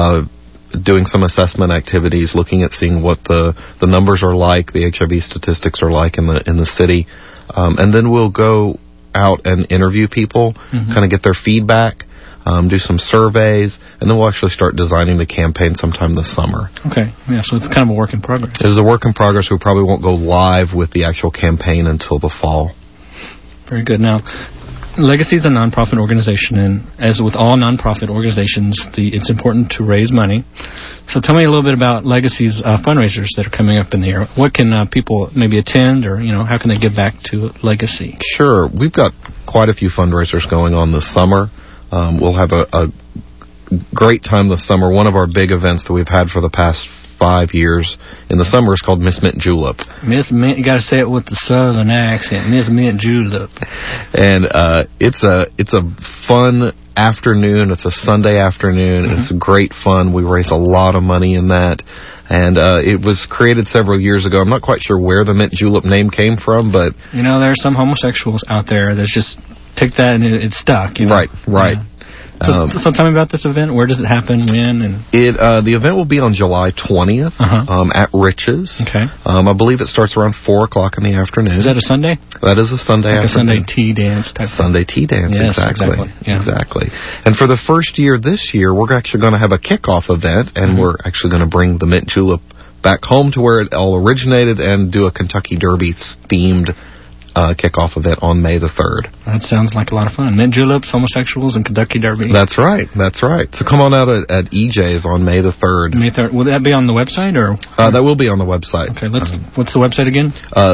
doing some assessment activities, looking at seeing what the numbers are like, the HIV statistics are like in the city. And then we'll go out and interview people, kind of get their feedback, do some surveys, and then we'll actually start designing the campaign sometime this summer. Okay, yeah, so it's kind of a work in progress. It is a work in progress. We probably won't go live with the actual campaign until the fall. Very good. Now, Legacy is a nonprofit organization, and as with all nonprofit organizations, it's important to raise money. So tell me a little bit about Legacy's fundraisers that are coming up in the year. What can people maybe attend, or how can they give back to Legacy? Sure. We've got quite a few fundraisers going on this summer. We'll have a great time this summer. One of our big events that we've had for the past 5 years in the summer is called Miss Mint Julep. Miss Mint, you got to say it with the southern accent. Miss Mint Julep. And it's a fun afternoon. It's a Sunday afternoon. It's great fun. We raise a lot of money in that. And it was created several years ago. I'm not quite sure where the Mint Julep name came from, but there are some homosexuals out there that just take that and it's stuck. Right. Yeah. So tell me about this event. Where does it happen? When? And the event will be on July 20th at Rich's. Okay. I believe it starts around 4 o'clock in the afternoon. Is that a Sunday? That is a Sunday afternoon. A Sunday tea dance type. Sunday tea dance, yes, exactly. Yeah. Exactly. And for the first year this year, we're actually going to have a kickoff event, and we're actually going to bring the Mint Julep back home to where it all originated and do a Kentucky Derby themed kickoff event on May the 3rd. That sounds like a lot of fun. Mint Juleps, homosexuals, and Kentucky Derby. That's right. So come on out at EJ's on May the 3rd. May 3rd. Will that be on the website? Or that will be on the website. Okay, what's the website again?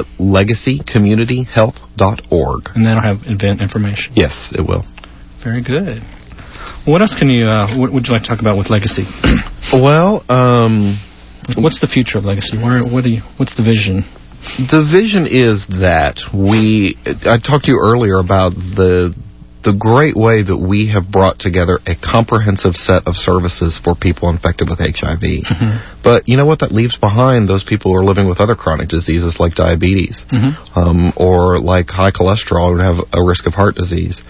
LegacyCommunityHealth.org. And that'll have event information? Yes, it will. Very good. What else can you, what would you like to talk about with Legacy? Well, what's the future of Legacy? What's the vision? The vision is that I talked to you earlier about the great way that we have brought together a comprehensive set of services for people infected with HIV. But you know what that leaves behind? Those people who are living with other chronic diseases like diabetes, or like high cholesterol and have a risk of heart disease.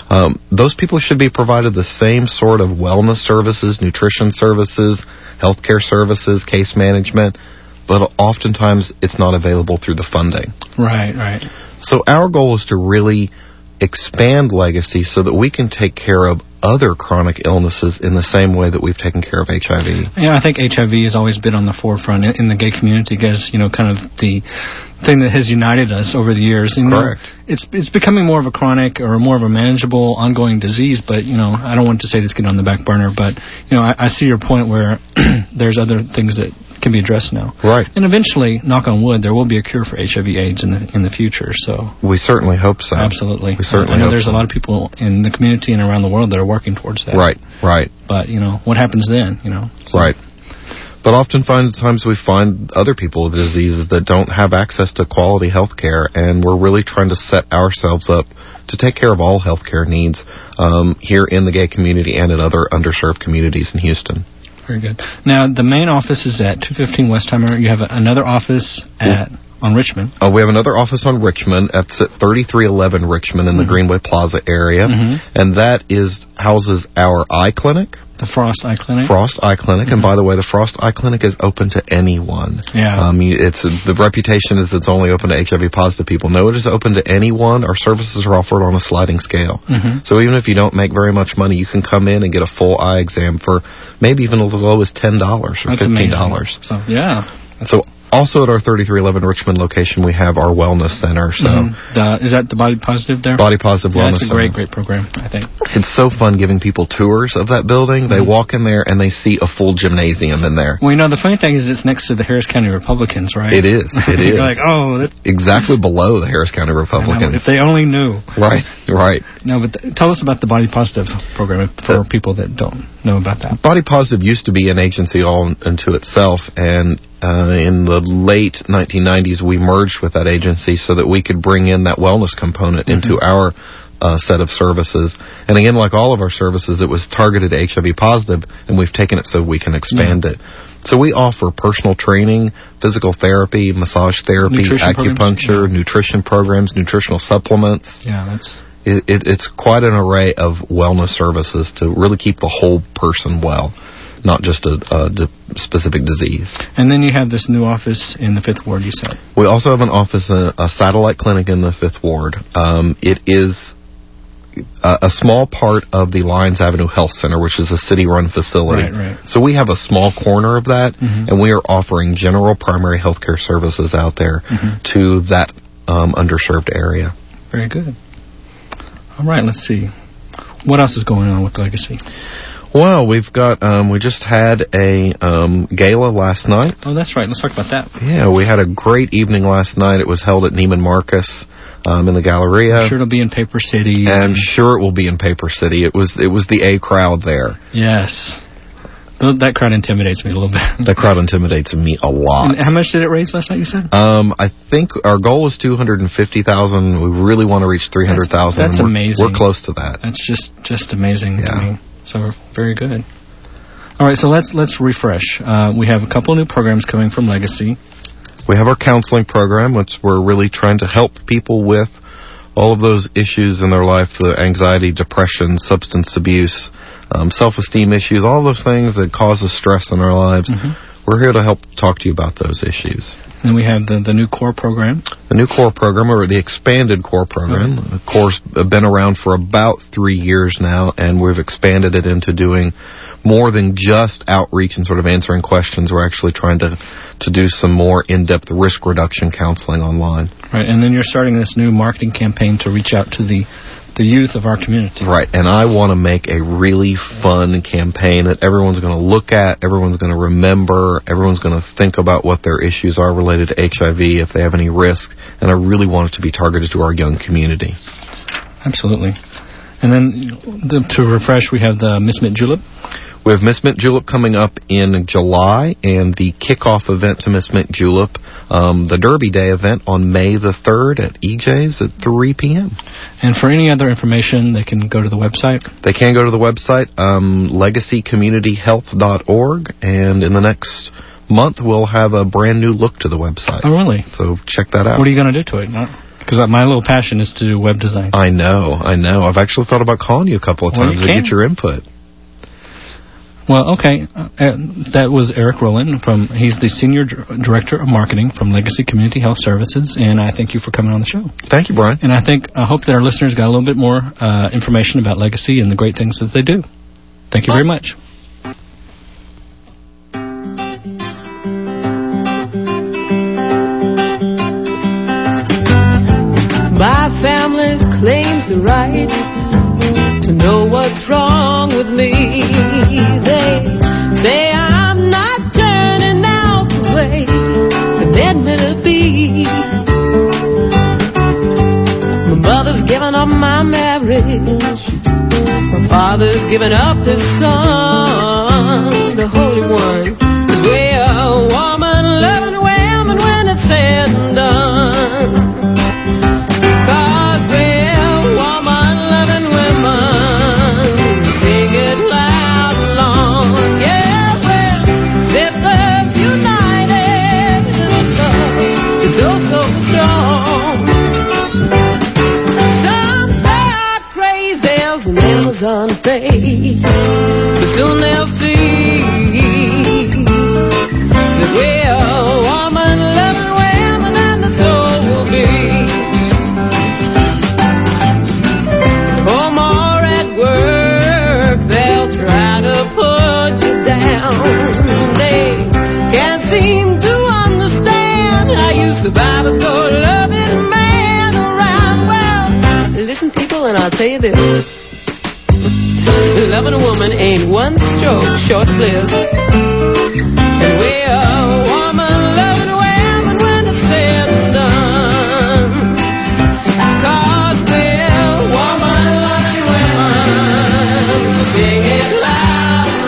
Those people should be provided the same sort of wellness services, nutrition services, healthcare services, case management, but oftentimes it's not available through the funding. Right. So our goal is to really expand Legacy so that we can take care of other chronic illnesses in the same way that we've taken care of HIV. Yeah, I think HIV has always been on the forefront in the gay community because, kind of the thing that has united us over the years. Correct. It's becoming more of a chronic or more of a manageable ongoing disease, but, I don't want to say this get on the back burner, but, I see your point where there's other things that can be addressed now. Right. And eventually, knock on wood, there will be a cure for HIV/AIDS in the future. So we certainly hope so. Absolutely. We certainly I know hope there's a lot of people in the community and around the world that are working towards that. Right. But, what happens then, So. Right. But oftentimes we find other people with diseases that don't have access to quality health care, and we're really trying to set ourselves up to take care of all health care needs here in the gay community and in other underserved communities in Houston. Very good. Now, the main office is at 215 Westheimer. You have another office on Richmond. We have another office on Richmond. That's at 3311 Richmond in the Greenway Plaza area. And that houses our eye clinic. The Frost Eye Clinic. Frost Eye Clinic. And by the way, the Frost Eye Clinic is open to anyone. Yeah. The reputation is it's only open to HIV positive people. No, it is open to anyone. Our services are offered on a sliding scale. So even if you don't make very much money, you can come in and get a full eye exam for maybe even as low as $10 or $15. Amazing. So, yeah. So also at our 3311 Richmond location, we have our wellness center. So is that the Body Positive there? Body Positive Wellness Center. That's a great program, I think. It's so fun giving people tours of that building. They walk in there and they see a full gymnasium in there. Well, the funny thing is it's next to the Harris County Republicans, right? It is. You're like, exactly below the Harris County Republicans. If they only knew. Right. No, but tell us about the Body Positive program for people that don't know about that? Body Positive used to be an agency all unto itself, and in the late 1990s we merged with that agency so that we could bring in that wellness component into our set of services. And again, like all of our services, it was targeted to HIV positive, and we've taken it so we can expand it. So we offer personal training, physical therapy, massage therapy, acupuncture, nutrition programs, nutritional supplements. Yeah, that's... It's quite an array of wellness services to really keep the whole person well, not just a specific disease. And then you have this new office in the 5th Ward, you said. We also have an office, a satellite clinic in the 5th Ward. It is a small part of the Lyons Avenue Health Center, which is a city-run facility. Right. So we have a small corner of that, and we are offering general primary health care services out there to that underserved area. Very good. All right, let's see. What else is going on with Legacy? Well, we've got, we just had a gala last night. Oh, that's right. Let's talk about that. Yeah, we had a great evening last night. It was held at Neiman Marcus in the Galleria. I'm sure it'll be in Paper City. I'm sure it will be in Paper City. It was the A crowd there. Yes. That crowd intimidates me a little bit. That crowd intimidates me a lot. And how much did it raise last night, you said? I think our goal was 250,000. We really want to reach 300,000. That's amazing. We're close to that. That's just amazing to me. So very good. All right, so let's refresh. We have a couple of new programs coming from Legacy. We have our counseling program, which we're really trying to help people with all of those issues in their life, the anxiety, depression, substance abuse, self-esteem issues, all those things that cause us stress in our lives. We're here to help talk to you about those issues. And we have the new core program. The new core program, or the expanded core program. The core's been around for about 3 years now, and we've expanded it into doing more than just outreach and sort of answering questions. We're actually trying to do some more in-depth risk reduction counseling online. Right, and then you're starting this new marketing campaign to reach out to the youth of our community. Right, and I want to make a really fun campaign that everyone's going to look at, everyone's going to remember, everyone's going to think about what their issues are related to HIV, if they have any risk, and I really want it to be targeted to our young community. Absolutely. And then to refresh, we have the Miss Mint Julep. We have Miss Mint Julep coming up in July, and the kickoff event to Miss Mint Julep, the Derby Day event on May the 3rd at EJ's at 3 p.m. And for any other information, they can go to the website? They can go to the website, legacycommunityhealth.org, and in the next month, we'll have a brand new look to the website. Oh, really? So check that out. What are you going to do to it? Because my little passion is to do web design. I know. I've actually thought about calling you a couple of times to get your input. Well, okay. That was Eric Rowland. He's the Senior Director of Marketing from Legacy Community Health Services, and I thank you for coming on the show. Thank you, Brian. And I hope that our listeners got a little bit more information about Legacy and the great things that they do. Thank you very much. My family claims the right to know what's wrong with me. They say I'm not turning out the way they meant me to be. My mother's given up my marriage. My father's given up his son. The Holy One is where a woman loving women when it's said and done. On faith, but soon they'll see that we're a woman loving women, and the soul will be home or at work. They'll try to put you down. They can't seem to understand how you survive a good-loving man around. Well, listen, people, and I'll tell you this. Loving a woman ain't one stroke short-lived. And we're a woman loving women when it's said and done. 'Cause we're a woman loving women. Sing it loud.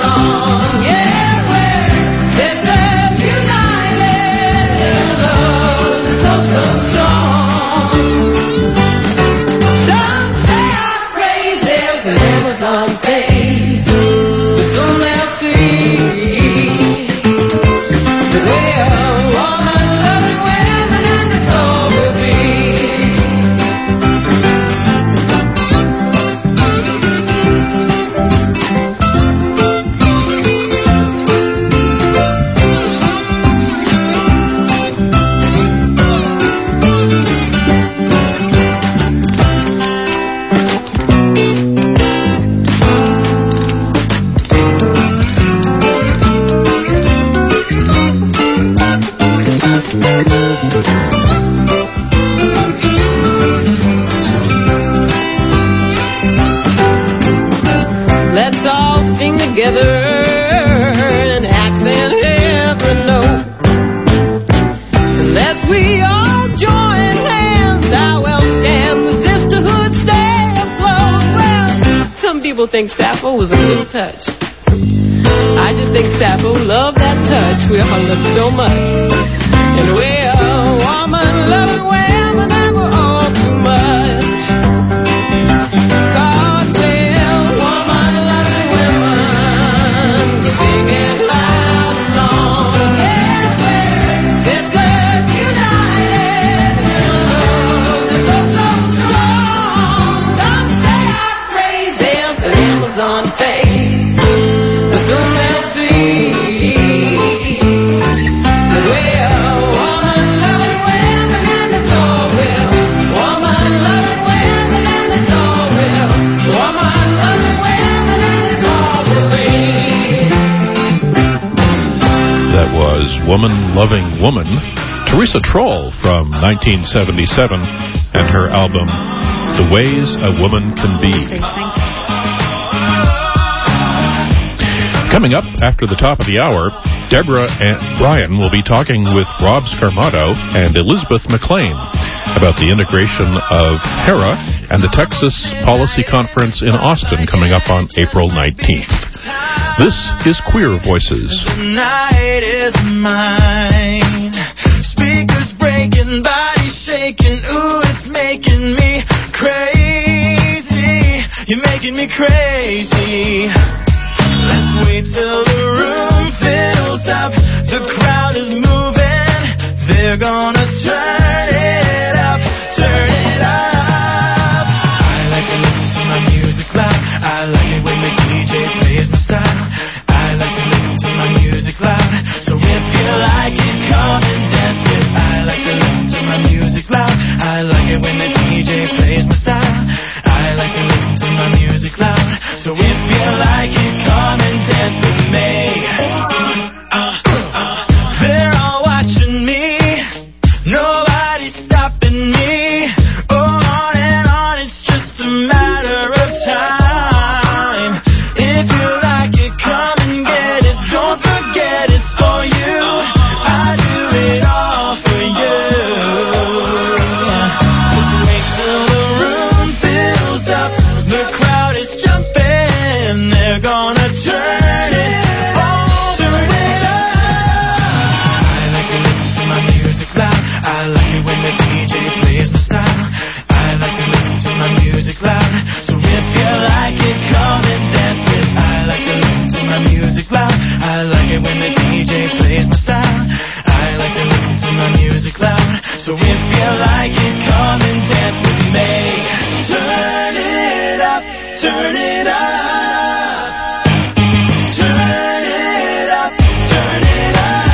people think Sappho was a little touch. I just think Sappho loved that touch. We all love so much. And we're woman loving women, and we're all too much. Cause we're woman loving women, singing loud and long. Yes, we're sisters united in a love that's so, so strong. Some say I'm crazy, the Amazon face. But soon they'll see. Woman Loving Woman, Teresa Troll from 1977, and her album The Ways a Woman Can Be. Coming up after the top of the hour, Deborah and Brian will be talking with Rob Scarmato and Elizabeth McLean about the integration of HERA and the Texas Policy Conference in Austin coming up on April 19th. This is Queer Voices. The night is mine. Speakers breaking, body shaking. Ooh, it's making me crazy. You're making me crazy. Let's wait till the room fills up. The crowd is moving. They're gonna turn it up, turn it up. I like to listen to my music loud. I like it when the DJ plays my style. I like to listen to my music loud. So if you like it, come and dance with. I like to listen to my music loud. I like it when the DJ plays my style. I like to listen to my music loud. So if you like it, come and dance with me. They're all watching me. Nobody's stopping me. Oh, on and on, it's just a matter of time. If you like it, come and get it. Don't forget it's for you. I do it all for you. Just wait till the room fills up. The crowd is jumping. They're gonna turn it all, turn it up. I like to listen to my music loud. I like it when the DJ plays my style. I like to listen to my music loud. So if you like it, come and dance with. I like to listen to my music loud. I like it when the DJ plays my style. I like to listen to my music loud. So if you like it, come and dance with me. Turn it up, turn it up. Turn it up, turn it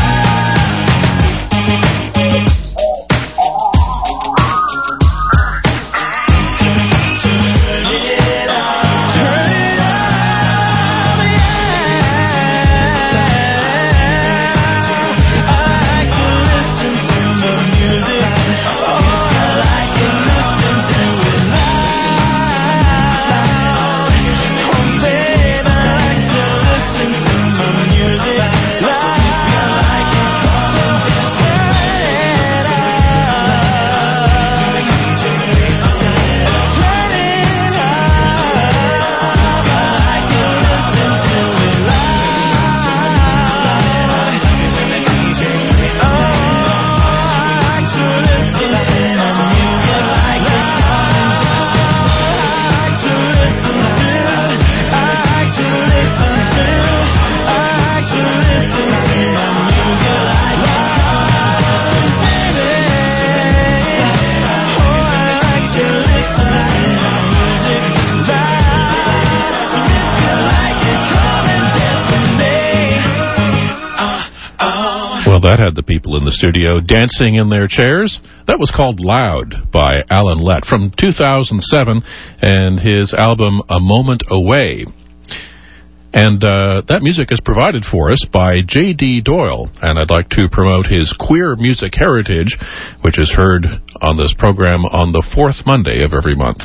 That had the people in the studio dancing in their chairs. That was called Loud by Alan Lett from 2007 and his album A Moment Away. And that music is provided for us by J.D. Doyle, and I'd like to promote his Queer Music Heritage, which is heard on this program on the fourth Monday of every month.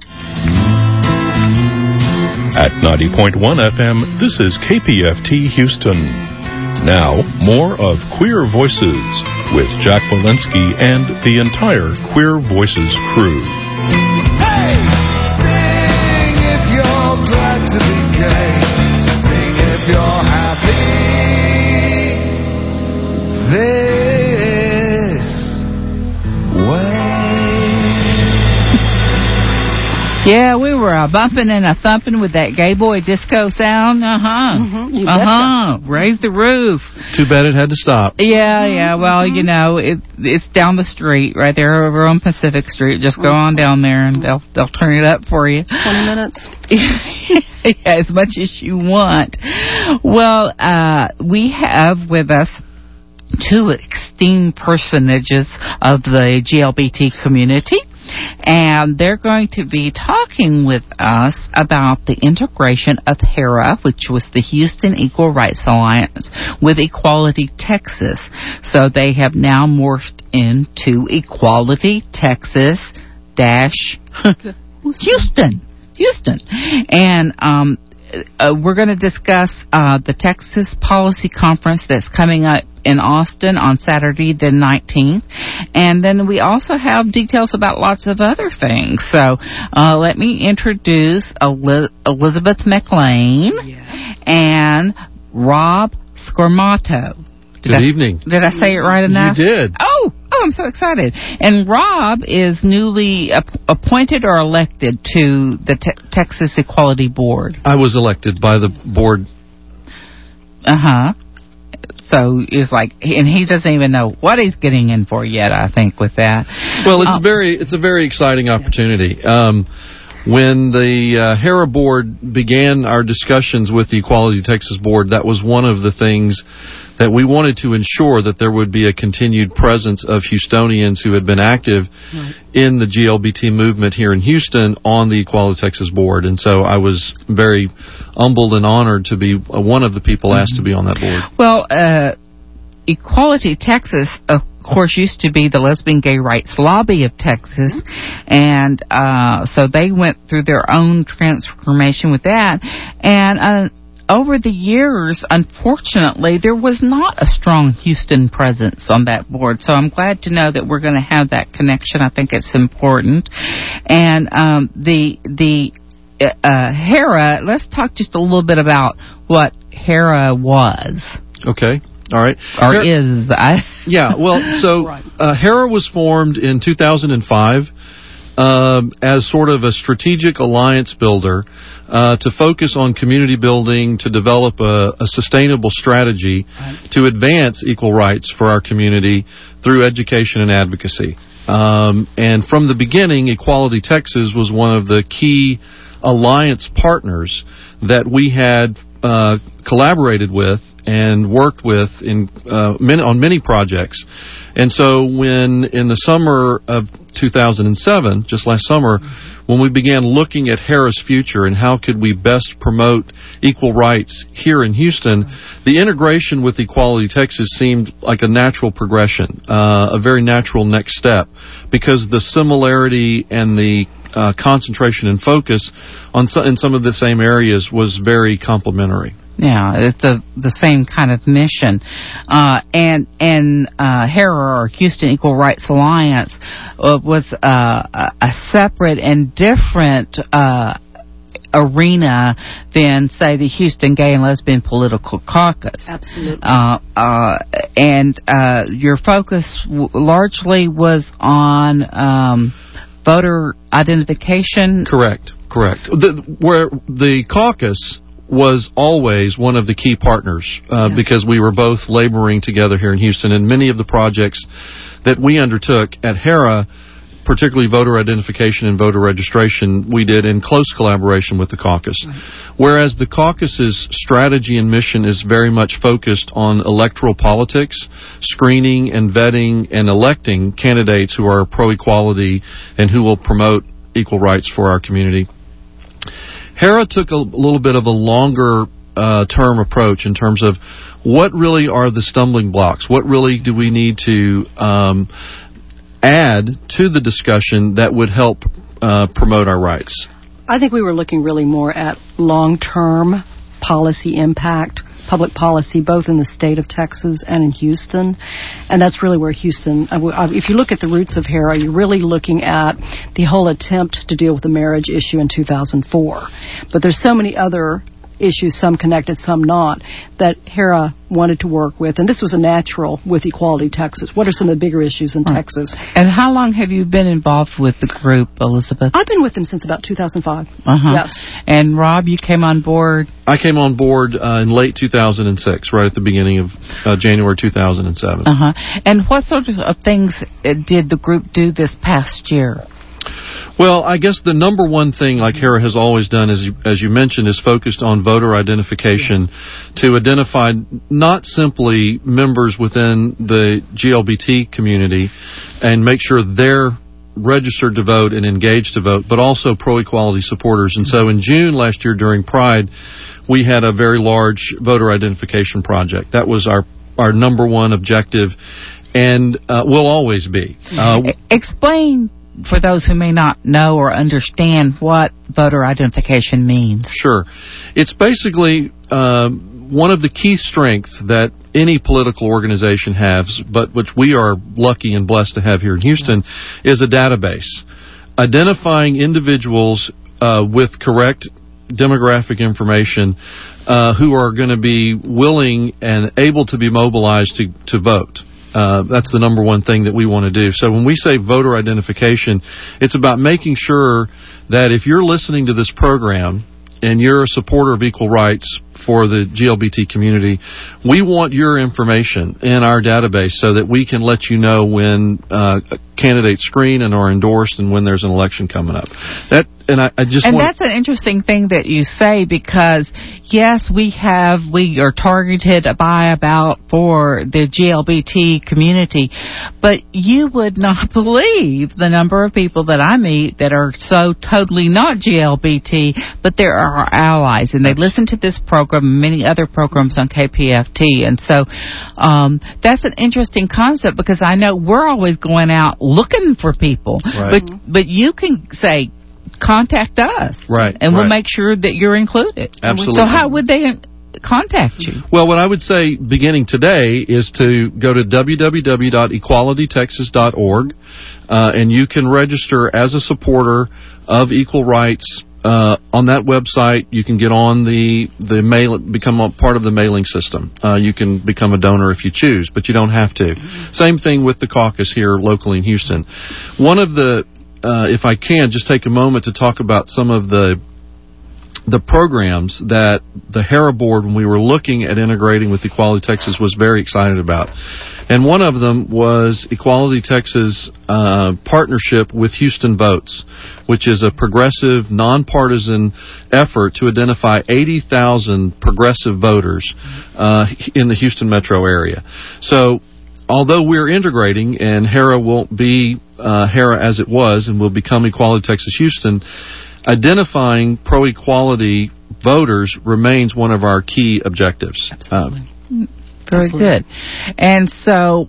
At 90.1 FM, this is KPFT Houston. Now, more of Queer Voices with Jack Walensky and the entire Queer Voices crew. Hey! Sing if you're glad Yeah, we were bumping and a thumping with that gay boy disco sound. You betcha. Raise the roof. Too bad it had to stop. Yeah. Well, you know, it's down the street right there over on Pacific Street. Just go on down there and they'll turn it up for you. 20 minutes. Yeah, as much as you want. Well, we have with us two esteemed personages of the GLBT community, and they're going to be talking with us about the integration of HERA, which was the Houston Equal Rights Alliance, with Equality Texas. So they have now morphed into Equality Texas Houston. And we're going to discuss the Texas Policy Conference that's coming up in Austin on Saturday the 19th. And then we also have details about lots of other things. So let me introduce Elizabeth McLean and Rob Scormato. Good evening. Did I say it right enough? You did. Oh, I'm so excited. And Rob is newly appointed or elected to the Texas Equality Board. I was elected by the board. So it's like, and he doesn't even know what he's getting in for yet, I think, with that. Well, it's a very exciting opportunity. When the HERA board began our discussions with the Equality Texas board, that was one of the things that we wanted to ensure, that there would be a continued presence of Houstonians who had been active in the GLBT movement here in Houston on the Equality Texas board. And so I was very humbled and honored to be one of the people asked to be on that board. Well, Equality Texas, of course, used to be the Lesbian Gay Rights Lobby of Texas, and so they went through their own transformation with that. And over the years, unfortunately, there was not a strong Houston presence on that board. So I'm glad to know that we're going to have that connection. I think it's important. And the HERA, let's talk just a little bit about what HERA was. Okay. All right. Or is. Yeah, well, so HERA was formed in 2005 as sort of a strategic alliance builder to focus on community building, to develop a sustainable strategy to advance equal rights for our community through education and advocacy. And from the beginning, Equality Texas was one of the key alliance partners that we had collaborated with and worked with on many projects. And so when in the summer of 2007, just last summer, when we began looking at HERA's future and how could we best promote equal rights here in Houston, the integration with Equality Texas seemed like a natural progression, a very natural next step, because the similarity and the concentration and focus in some of the same areas was very complementary. Yeah, it's the same kind of mission. And HERA, or Houston Equal Rights Alliance, was a separate and different arena than, say, the Houston Gay and Lesbian Political Caucus. Absolutely. And your focus largely was on voter identification? Correct. Where the caucus was always one of the key partners because we were both laboring together here in Houston, and many of the projects that we undertook at HERA, particularly voter identification and voter registration, we did in close collaboration with the caucus. Whereas the caucus's strategy and mission is very much focused on electoral politics, screening and vetting and electing candidates who are pro-equality and who will promote equal rights for our community. HERA took a little bit of a longer term approach in terms of what really are the stumbling blocks, what really do we need to add to the discussion that would help promote our rights. I think we were looking really more at long-term policy impact, public policy, both in the state of Texas and in Houston. And that's really where Houston, if you look at the roots of HERA, you're really looking at the whole attempt to deal with the marriage issue in 2004. But there's so many other issues, some connected, some not, that HERA wanted to work with, and this was a natural with Equality Texas. What are some of the bigger issues in Texas? And how long have you been involved with the group, Elizabeth? I've been with them since about 2005. Yes. And Rob, you came on board? I came on board in late 2006, right at the beginning of January 2007. And what sort of things did the group do this past year? Well, I guess the number one thing, like HERA has always done, as you mentioned, is focused on voter identification to identify not simply members within the GLBT community and make sure they're registered to vote and engaged to vote, but also pro-equality supporters. And so in June last year during Pride, we had a very large voter identification project. That was our number one objective and will always be. Explain for those who may not know or understand what voter identification means. Sure. It's basically one of the key strengths that any political organization has, but which we are lucky and blessed to have here in Houston, is a database. Identifying individuals with correct demographic information who are going to be willing and able to be mobilized to vote. That's the number one thing that we want to do. So when we say voter identification, it's about making sure that if you're listening to this program and you're a supporter of equal rights for the GLBT community, we want your information in our database so that we can let you know when candidates screen and are endorsed and when there's an election coming up. That's an interesting thing that you say, because yes, we are targeted by about for the GLBT community, but you would not believe the number of people that I meet that are so totally not GLBT, but they're our allies, and they listen to this program and many other programs on KPFT. And so that's an interesting concept, because I know we're always going out looking for people, but you can say, contact us, and we'll make sure that you're included. Absolutely. So how would they contact you? Well, what I would say beginning today is to go to www.equalitytexas.org, and you can register as a supporter of equal rights. On that website, you can get on the mail, become a part of the mailing system. You can become a donor if you choose, but you don't have to. Same thing with the caucus here locally in Houston. One of the if I can, just take a moment to talk about some of the programs that the HERA board, when we were looking at integrating with Equality Texas, was very excited about. And one of them was Equality Texas partnership with Houston Votes, which is a progressive, nonpartisan effort to identify 80,000 progressive voters in the Houston metro area. So although we're integrating, and HERA won't be HERA as it was and will become Equality Texas Houston, identifying pro-equality voters remains one of our key objectives. Absolutely. Very good. And so,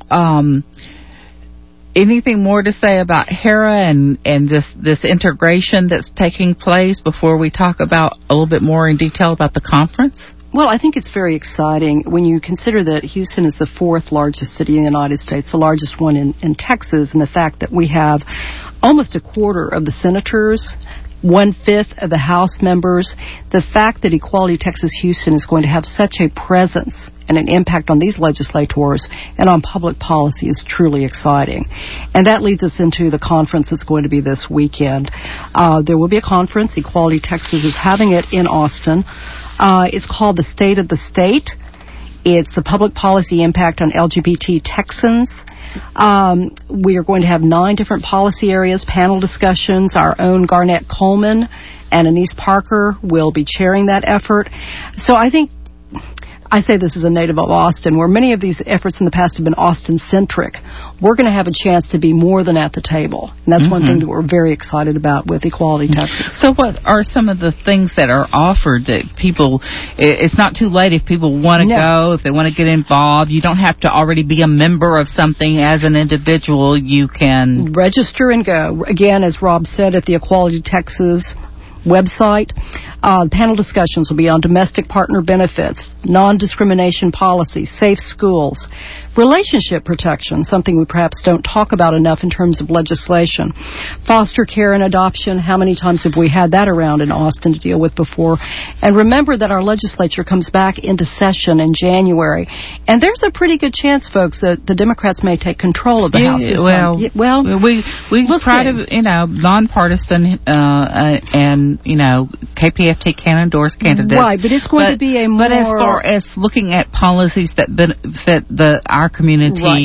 anything more to say about HERA and this integration that's taking place before we talk about a little bit more in detail about the conference? Well, I think it's very exciting when you consider that Houston is the fourth largest city in the United States, the largest one in Texas, and the fact that we have almost a quarter of the senators, 1/5 of the House members. The fact that Equality Texas Houston is going to have such a presence and an impact on these legislators and on public policy is truly exciting. And that leads us into the conference that's going to be this weekend. There will be a conference. Equality Texas is having it in Austin. It's called the State of the State. It's the public policy impact on LGBT Texans. We are going to have 9 different policy areas, panel discussions. Our own Garnett Coleman and Anise Parker will be chairing that effort. So I think, I say this as a native of Austin, where many of these efforts in the past have been Austin-centric. We're going to have a chance to be more than at the table. And that's one thing that we're very excited about with Equality Texas. So what are some of the things that are offered that people, it's not too late if people want to go, if they want to get involved. You don't have to already be a member of something as an individual. You can register and go. Again, as Rob said, at the Equality Texas website. Panel discussions will be on domestic partner benefits, non-discrimination policy, safe schools, relationship protection, something we perhaps don't talk about enough in terms of legislation, foster care and adoption. How many times have we had that around in Austin to deal with before? And remember that our legislature comes back into session in January, and there's a pretty good chance, folks, that the Democrats may take control of the House this time. We we'll try see. to, nonpartisan, and, KPFT can endorse candidates. Right, but it's going to be a more... But as far as looking at policies that benefit our community,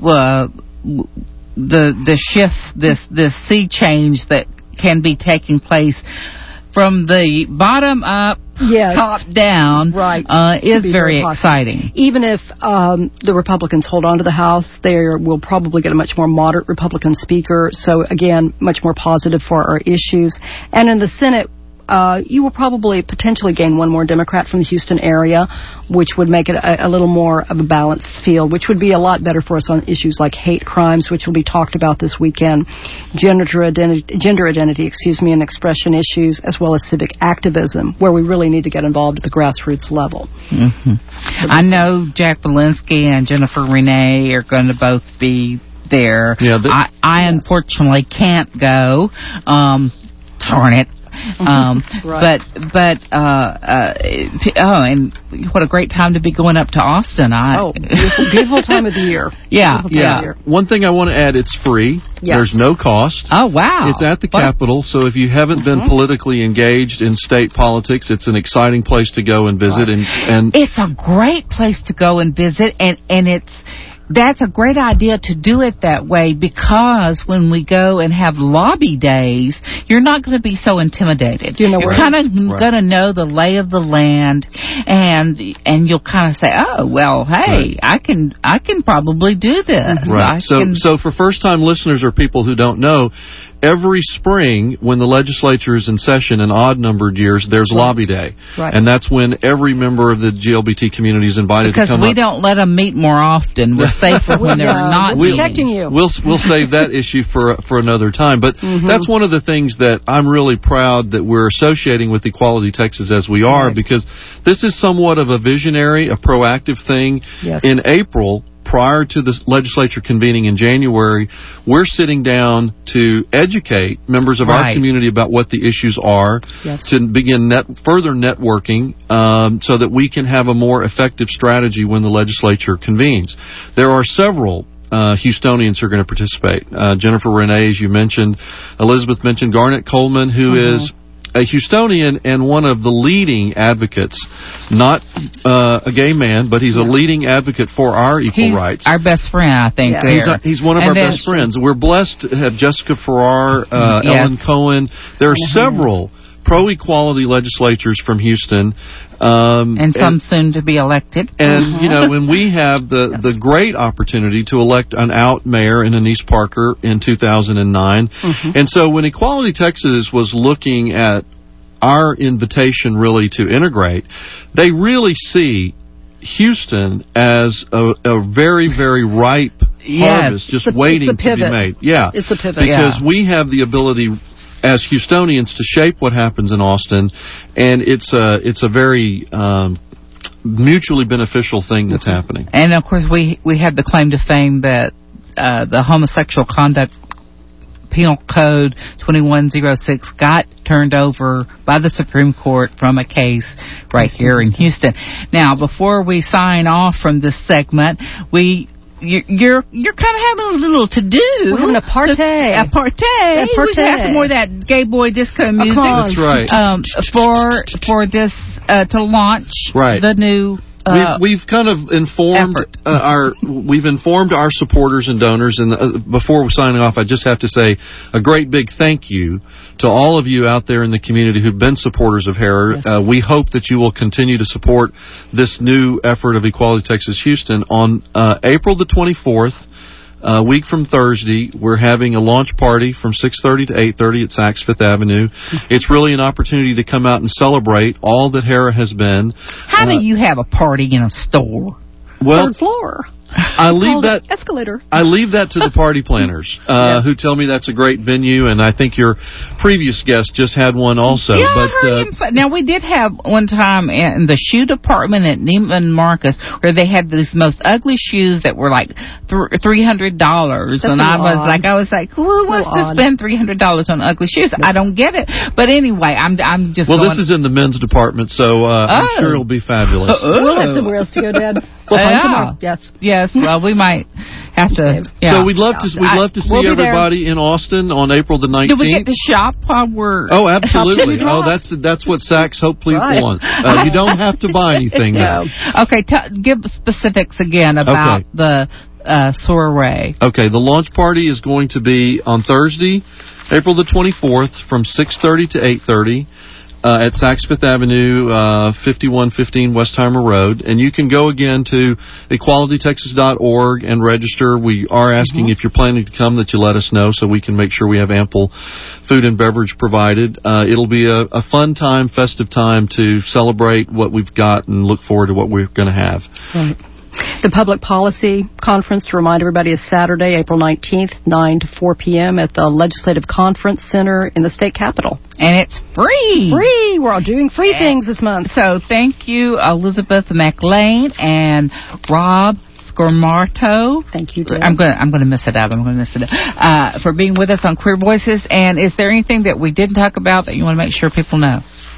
the shift, this sea change that can be taking place from the bottom up, top down, is very exciting. Even if the Republicans hold on to the House, they will probably get a much more moderate Republican speaker. So, again, much more positive for our issues. And in the Senate, you will probably potentially gain one more Democrat from the Houston area, which would make it a little more of a balanced field, which would be a lot better for us on issues like hate crimes, which will be talked about this weekend, gender identity, and expression issues, as well as civic activism, where we really need to get involved at the grassroots level. Mm-hmm. I know Jack Walensky and Jennifer Renee are going to both be there. Yeah, I unfortunately can't go. Darn it. And what a great time to be going up to Austin. Beautiful time of the year. Yeah. One thing I want to add, it's free. Yes. There's no cost. Oh, wow. It's at the Capitol, so if you haven't been politically engaged in state politics, it's an exciting place to go and visit. And it's a great place to go and visit, and that's a great idea to do it that way, because when we go and have lobby days, you're not going to be so intimidated. You're kind of going to know the lay of the land, and you'll kind of say, oh, well, hey, I can probably do this. Right. So for first-time listeners or people who don't know, every spring, when the legislature is in session in odd-numbered years, there's lobby day. Right. And that's when every member of the GLBT community is invited to come up. Because we don't let them meet more often. We're safer when they're not we're protecting you. We'll save that issue for another time. But that's one of the things that I'm really proud that we're associating with Equality Texas as we are, because this is somewhat of a visionary, a proactive thing. Yes. In April, prior to the legislature convening in January, we're sitting down to educate members of our community about what the issues are, to begin further networking so that we can have a more effective strategy when the legislature convenes. There are several Houstonians who are going to participate. Jennifer Renee, as you mentioned, Elizabeth mentioned Garnett Coleman, who is a Houstonian and one of the leading advocates, not a gay man, but he's a leading advocate for our equal rights. Our best friend, I think. He's one of our best friends. We're blessed to have Jessica Farrar, Ellen Cohen. There are several pro-equality legislatures from Houston. And some soon to be elected. And, when we have the great opportunity to elect an out mayor in Anise Parker in 2009. And so when Equality Texas was looking at our invitation really to integrate, they really see Houston as a very, very ripe harvest just waiting to be made. Yeah. It's a pivot. Because we have the ability as Houstonians to shape what happens in Austin, and it's a very mutually beneficial thing that's happening. And of course, we have the claim to fame that the homosexual conduct penal code 2106 got turned over by the Supreme Court from a case right here in Houston. Now, before we sign off from this segment, You're kind of having a little to do. We're having a party. We have some more of that gay boy disco music. That's right. For this to launch the new. We've kind of informed our supporters and donors, and before signing off, I just have to say a great big thank you to all of you out there in the community who've been supporters of HERA. Yes. We hope that you will continue to support this new effort of Equality Texas Houston. On April the 24th, a week from Thursday, we're having a launch party from 6:30 to 8:30 at Saks Fifth Avenue. It's really an opportunity to come out and celebrate all that HERA has been. How do you have a party in a store? Well, third floor. I leave that escalator. I leave that to the party planners, who tell me that's a great venue, and I think your previous guest just had one also. Yeah, but I heard him say. Now, we did have one time in the shoe department at Neiman Marcus where they had these most ugly shoes that were like $300, and I was like, who wants to spend $300 on ugly shoes? I don't get it. But anyway, I'm just. Well, this is in the men's department, so I'm sure it'll be fabulous. We'll have somewhere else to go, Dad. Yes. Well, we might have to. Yeah. So we'd love to see everybody in Austin on April the 19th. Do we get to shop while we're? Oh, absolutely. That's what Saks Hope People wants. You don't have to buy anything. No. Okay, give specifics again about the soiree. Okay, the launch party is going to be on Thursday, April the 24th, from 6:30 to 8:30. At Saks Fifth Avenue, 5115 Westheimer Road. And you can go again to equalitytexas.org and register. We are asking if you're planning to come that you let us know so we can make sure we have ample food and beverage provided. It'll be a fun time, festive time to celebrate what we've got and look forward to what we're going to have. Right. The Public Policy Conference, to remind everybody, is Saturday, April 19th, 9 to 4 p.m. at the Legislative Conference Center in the state capitol. And it's free. Free. We're all doing free things this month. So thank you, Elizabeth McLean and Rob Scormarto. Thank you, Dad. I'm going to miss it out. For being with us on Queer Voices. And is there anything that we didn't talk about that you want to make sure people know?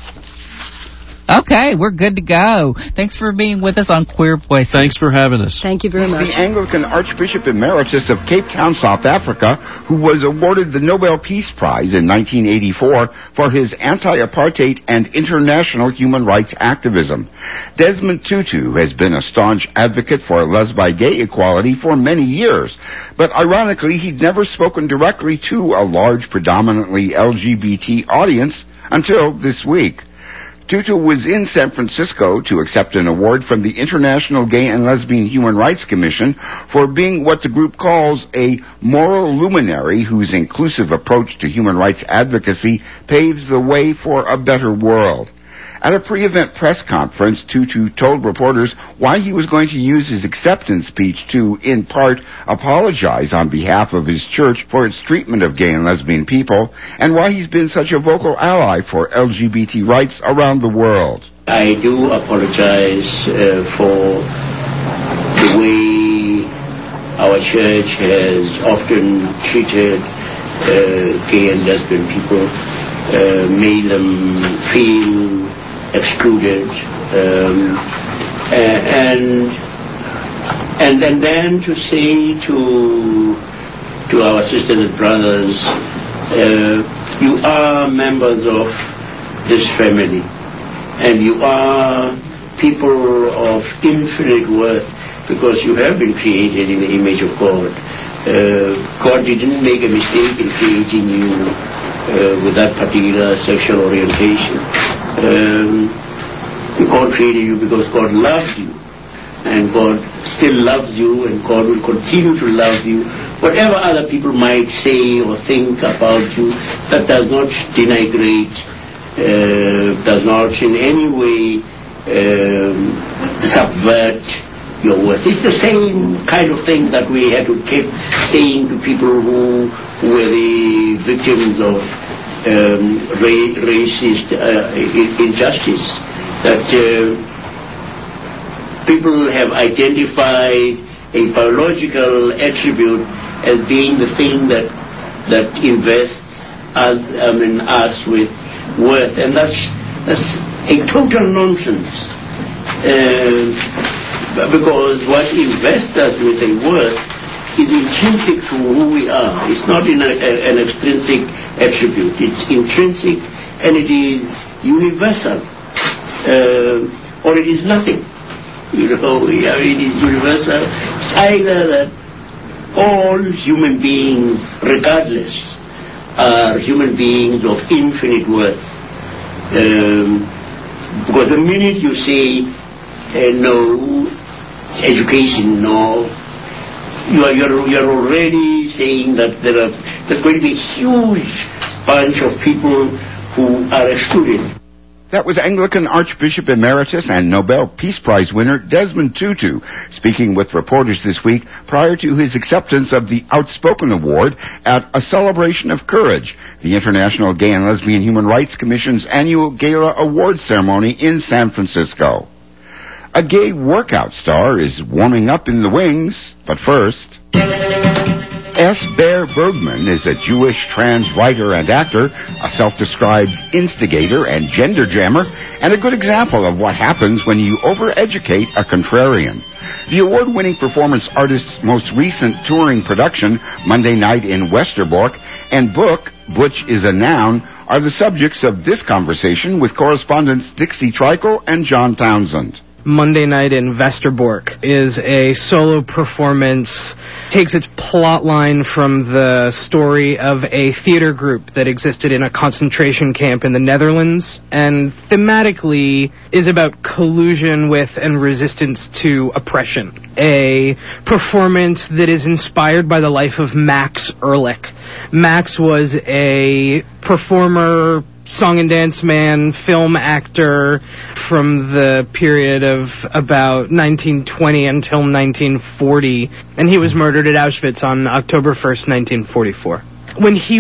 Okay, we're good to go. Thanks for being with us on Queer Voices. Thanks for having us. Thank you very much. The Anglican Archbishop Emeritus of Cape Town, South Africa, who was awarded the Nobel Peace Prize in 1984 for his anti-apartheid and international human rights activism. Desmond Tutu has been a staunch advocate for lesbi-gay equality for many years, but ironically, he'd never spoken directly to a large, predominantly LGBT audience until this week. Tutu was in San Francisco to accept an award from the International Gay and Lesbian Human Rights Commission for being what the group calls a moral luminary whose inclusive approach to human rights advocacy paves the way for a better world. At a pre-event press conference, Tutu told reporters why he was going to use his acceptance speech to, in part, apologize on behalf of his church for its treatment of gay and lesbian people, and why he's been such a vocal ally for LGBT rights around the world. I do apologize for the way our church has often treated gay and lesbian people, made them feel excluded, and then to say to our sisters and brothers, you are members of this family, and you are people of infinite worth because you have been created in the image of God. God didn't make a mistake in creating you with that particular sexual orientation. God created you because God loves you, and God still loves you, and God will continue to love you. Whatever other people might say or think about you, that does not denigrate, does not in any way subvert your worth. It's the same kind of thing that we had to keep saying to people who were the victims of racist injustice, that people have identified a biological attribute as being the thing that invests us with worth, and that's a total nonsense. Because what invests us with a worth is intrinsic to who we are. It's not an extrinsic attribute. It's intrinsic, and it is universal, or it is nothing. It is universal. It's either that all human beings, regardless, are human beings of infinite worth. Because the minute you say no education, no, you're already saying that there's going to be a huge bunch of people who are excluded. That was Anglican Archbishop Emeritus and Nobel Peace Prize winner Desmond Tutu speaking with reporters this week prior to his acceptance of the Outspoken Award at A Celebration of Courage, the International Gay and Lesbian Human Rights Commission's annual gala award ceremony in San Francisco. A gay workout star is warming up in the wings, but first... S. Bear Bergman is a Jewish trans writer and actor, a self-described instigator and gender jammer, and a good example of what happens when you overeducate a contrarian. The award-winning performance artist's most recent touring production, Monday Night in Westerbork, and book, Butch is a Noun, are the subjects of this conversation with correspondents Dixie Trikel and John Townsend. Monday Night in Westerbork is a solo performance, takes its plot line from the story of a theater group that existed in a concentration camp in the Netherlands, and thematically is about collusion with and resistance to oppression. A performance that is inspired by the life of Max Ehrlich. Max was a performer, song and dance man, film actor from the period of about 1920 until 1940, and he was murdered at Auschwitz on October 1st, 1944. When he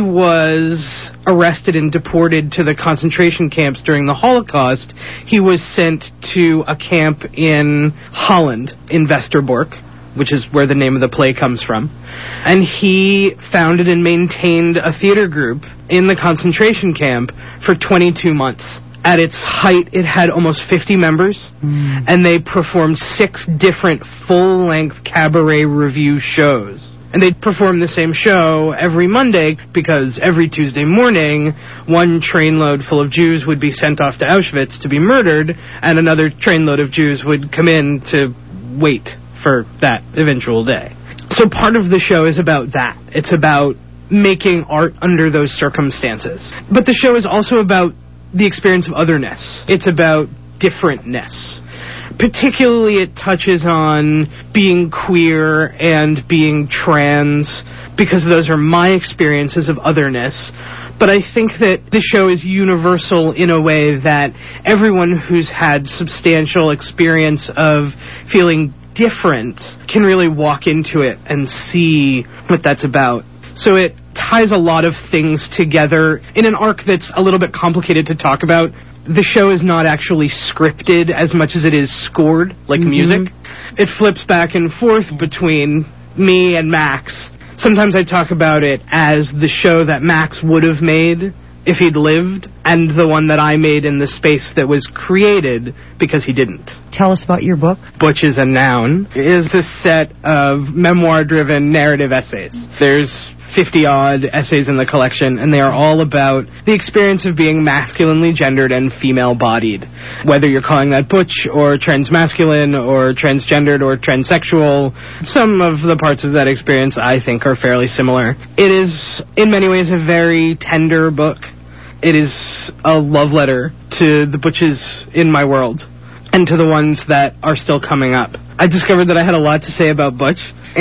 was arrested and deported to the concentration camps during the Holocaust, he was sent to a camp in Holland, in Westerbork, which is where the name of the play comes from. And he founded and maintained a theater group in the concentration camp for 22 months. At its height, it had almost 50 members, and they performed 6 different full-length cabaret revue shows. And they'd perform the same show every Monday, because every Tuesday morning, one trainload full of Jews would be sent off to Auschwitz to be murdered, and another trainload of Jews would come in to wait for that eventual day. So part of the show is about that. It's about making art under those circumstances. But the show is also about the experience of otherness. It's about differentness. Particularly it touches on being queer and being trans, because those are my experiences of otherness. But I think that the show is universal in a way that everyone who's had substantial experience of feeling different can really walk into it and see what that's about. So it ties a lot of things together in an arc that's a little bit complicated to talk about. The show is not actually scripted as much as it is scored, like music. It flips back and forth between me and Max. Sometimes I talk about it as the show that Max would have made if he'd lived, and the one that I made in the space that was created because he didn't. Tell us about your book. Butch is a Noun is a set of memoir-driven narrative essays. There's 50-odd essays in the collection, and they are all about the experience of being masculinely gendered and female-bodied. Whether you're calling that butch or transmasculine or transgendered or transsexual, some of the parts of that experience I think are fairly similar. It is, in many ways, a very tender book. It is a love letter to the butches in my world and to the ones that are still coming up. I discovered that I had a lot to say about Butch,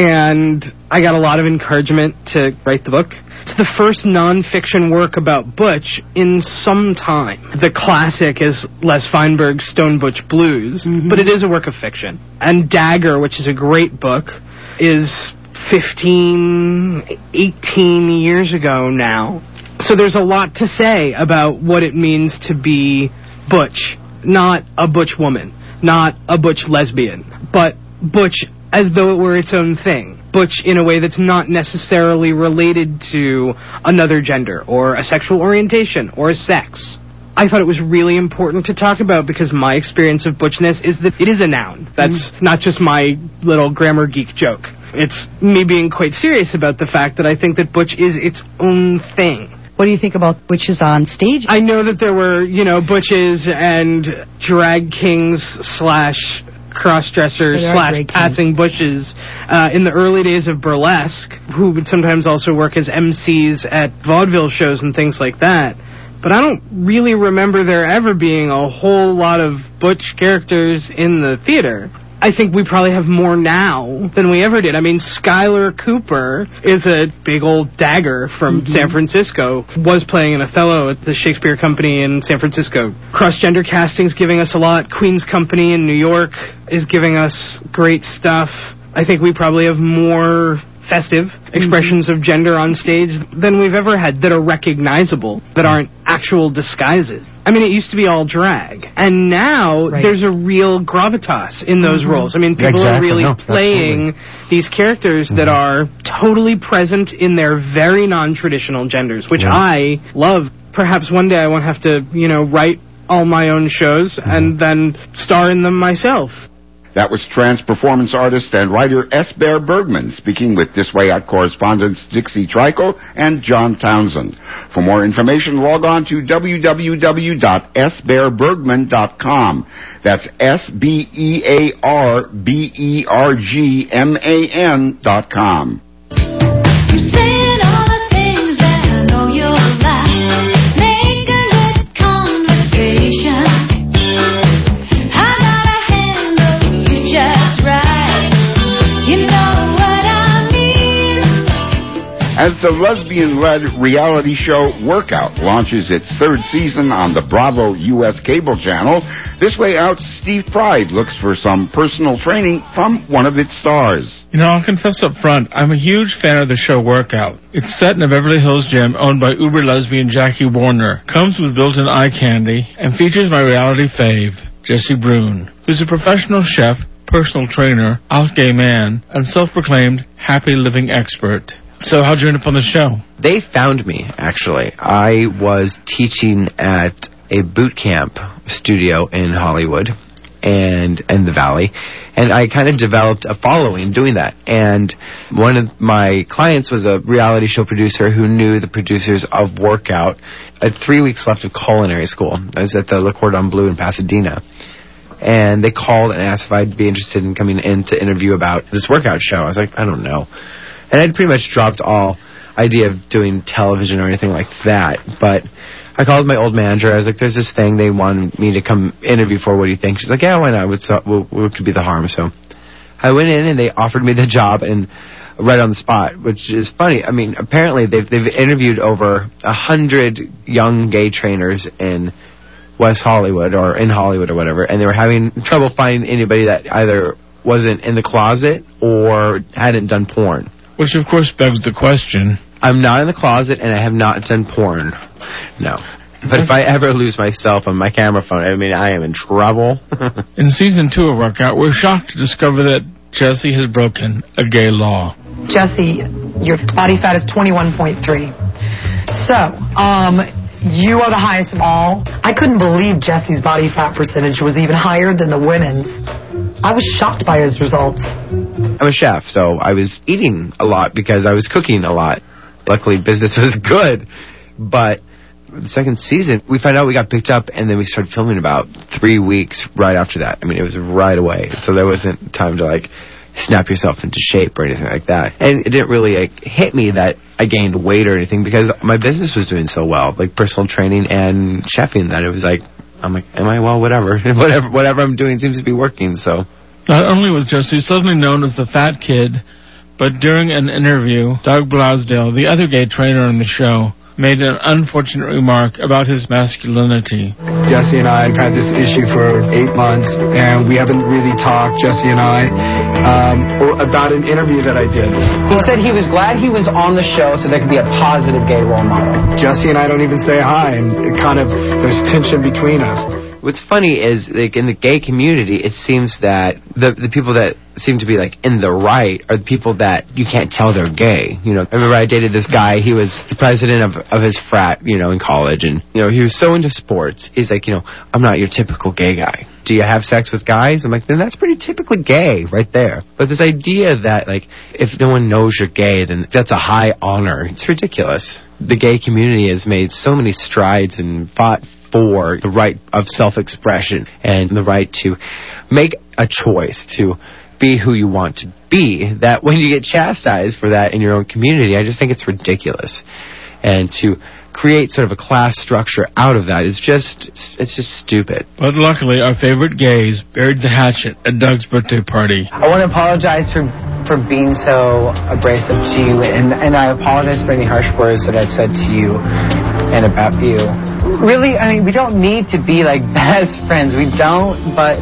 and I got a lot of encouragement to write the book. It's the first non-fiction work about Butch in some time. The classic is Les Feinberg's Stone Butch Blues, but it is a work of fiction. And Dagger, which is a great book, is 15, 18 years ago now. So there's a lot to say about what it means to be butch. Not a butch woman, not a butch lesbian, but butch as though it were its own thing. Butch in a way that's not necessarily related to another gender, or a sexual orientation, or a sex. I thought it was really important to talk about because my experience of butchness is that it is a noun. That's not just my little grammar geek joke. It's me being quite serious about the fact that I think that butch is its own thing. What do you think about butches on stage? I know that there were, butches and drag kings / cross-dressers / passing butches in the early days of burlesque, who would sometimes also work as MCs at vaudeville shows and things like that. But I don't really remember there ever being a whole lot of butch characters in the theater. I think we probably have more now than we ever did. I mean, Skylar Cooper is a big old dagger from San Francisco, was playing an Othello at the Shakespeare Company in San Francisco. Cross-gender casting's giving us a lot. Queen's Company in New York is giving us great stuff. I think we probably have more festive expressions of gender on stage than we've ever had that are recognizable, that aren't actual disguises. I mean, it used to be all drag, and now there's a real gravitas in those roles. I mean, people are really playing these characters that are totally present in their very non-traditional genders, which I love. Perhaps one day I won't have to, write all my own shows and then star in them myself. That was trans performance artist and writer S. Bear Bergman speaking with This Way Out correspondents Dixie Trico and John Townsend. For more information, log on to www.sbearbergman.com. That's SBEARBERGMAN.com. As the lesbian-led reality show Workout launches its third season on the Bravo U.S. cable channel, This Way Out's Steve Pride looks for some personal training from one of its stars. I'll confess up front, I'm a huge fan of the show Workout. It's set in a Beverly Hills gym owned by uber-lesbian Jackie Warner, comes with built-in eye candy, and features my reality fave, Jesse Brune, who's a professional chef, personal trainer, out gay man, and self-proclaimed happy living expert. So how'd you end up on the show? They found me, actually. I was teaching at a boot camp studio in Hollywood and in the Valley, and I kind of developed a following doing that. And one of my clients was a reality show producer who knew the producers of Workout. I had 3 weeks left of culinary school. I was at the Le Cordon Bleu in Pasadena. And they called and asked if I'd be interested in coming in to interview about this Workout show. I was like, I don't know. And I'd pretty much dropped all idea of doing television or anything like that. But I called my old manager. I was like, there's this thing they wanted me to come interview for. What do you think? She's like, yeah, why not? What could be the harm? So I went in and they offered me the job and right on the spot, which is funny. I mean, apparently they've interviewed over 100 young gay trainers in West Hollywood or in Hollywood or whatever, and they were having trouble finding anybody that either wasn't in the closet or hadn't done porn. Which, of course, begs the question. I'm not in the closet, and I have not done porn. No. But if I ever lose my cell phone, my camera phone, I mean, I am in trouble. In Season 2 of Workout, we're shocked to discover that Jesse has broken a gay law. Jesse, your body fat is 21.3. So, you are the highest of all. I couldn't believe Jesse's body fat percentage was even higher than the women's. I was shocked by his results. I'm a chef, so I was eating a lot because I was cooking a lot. Luckily, business was good. But the second season, we found out we got picked up, and then we started filming about 3 weeks right after that. I mean, it was right away. So there wasn't time to, snap yourself into shape or anything like that. And it didn't really hit me that I gained weight or anything because my business was doing so well, personal training and chefing, that it was I'm like, am I? Well, whatever. whatever I'm doing seems to be working, so. Not only was Jesse suddenly known as the fat kid, but during an interview, Doug Blasdale, the other gay trainer on the show, made an unfortunate remark about his masculinity. Jesse and I have had this issue for 8 months, and we haven't really talked, Jesse and I, about an interview that I did. He said he was glad he was on the show so there could be a positive gay role model. Jesse and I don't even say hi, and there's tension between us. What's funny is, in the gay community, it seems that the people that seem to be, in the right are the people that you can't tell they're gay. I remember I dated this guy. He was the president of his frat, in college, and, he was so into sports. He's like, I'm not your typical gay guy. Do you have sex with guys? I'm like, then that's pretty typically gay right there. But this idea that, if no one knows you're gay, then that's a high honor. It's ridiculous. The gay community has made so many strides and fought for the right of self-expression and the right to make a choice to be who you want to be, that when you get chastised for that in your own community, I just think it's ridiculous. And to create sort of a class structure out of that is just stupid. But luckily, our favorite gays buried the hatchet at Doug's birthday party. I want to apologize for being so abrasive to you, and I apologize for any harsh words that I've said to you and about you. Really, I mean, we don't need to be like best friends. We don't, but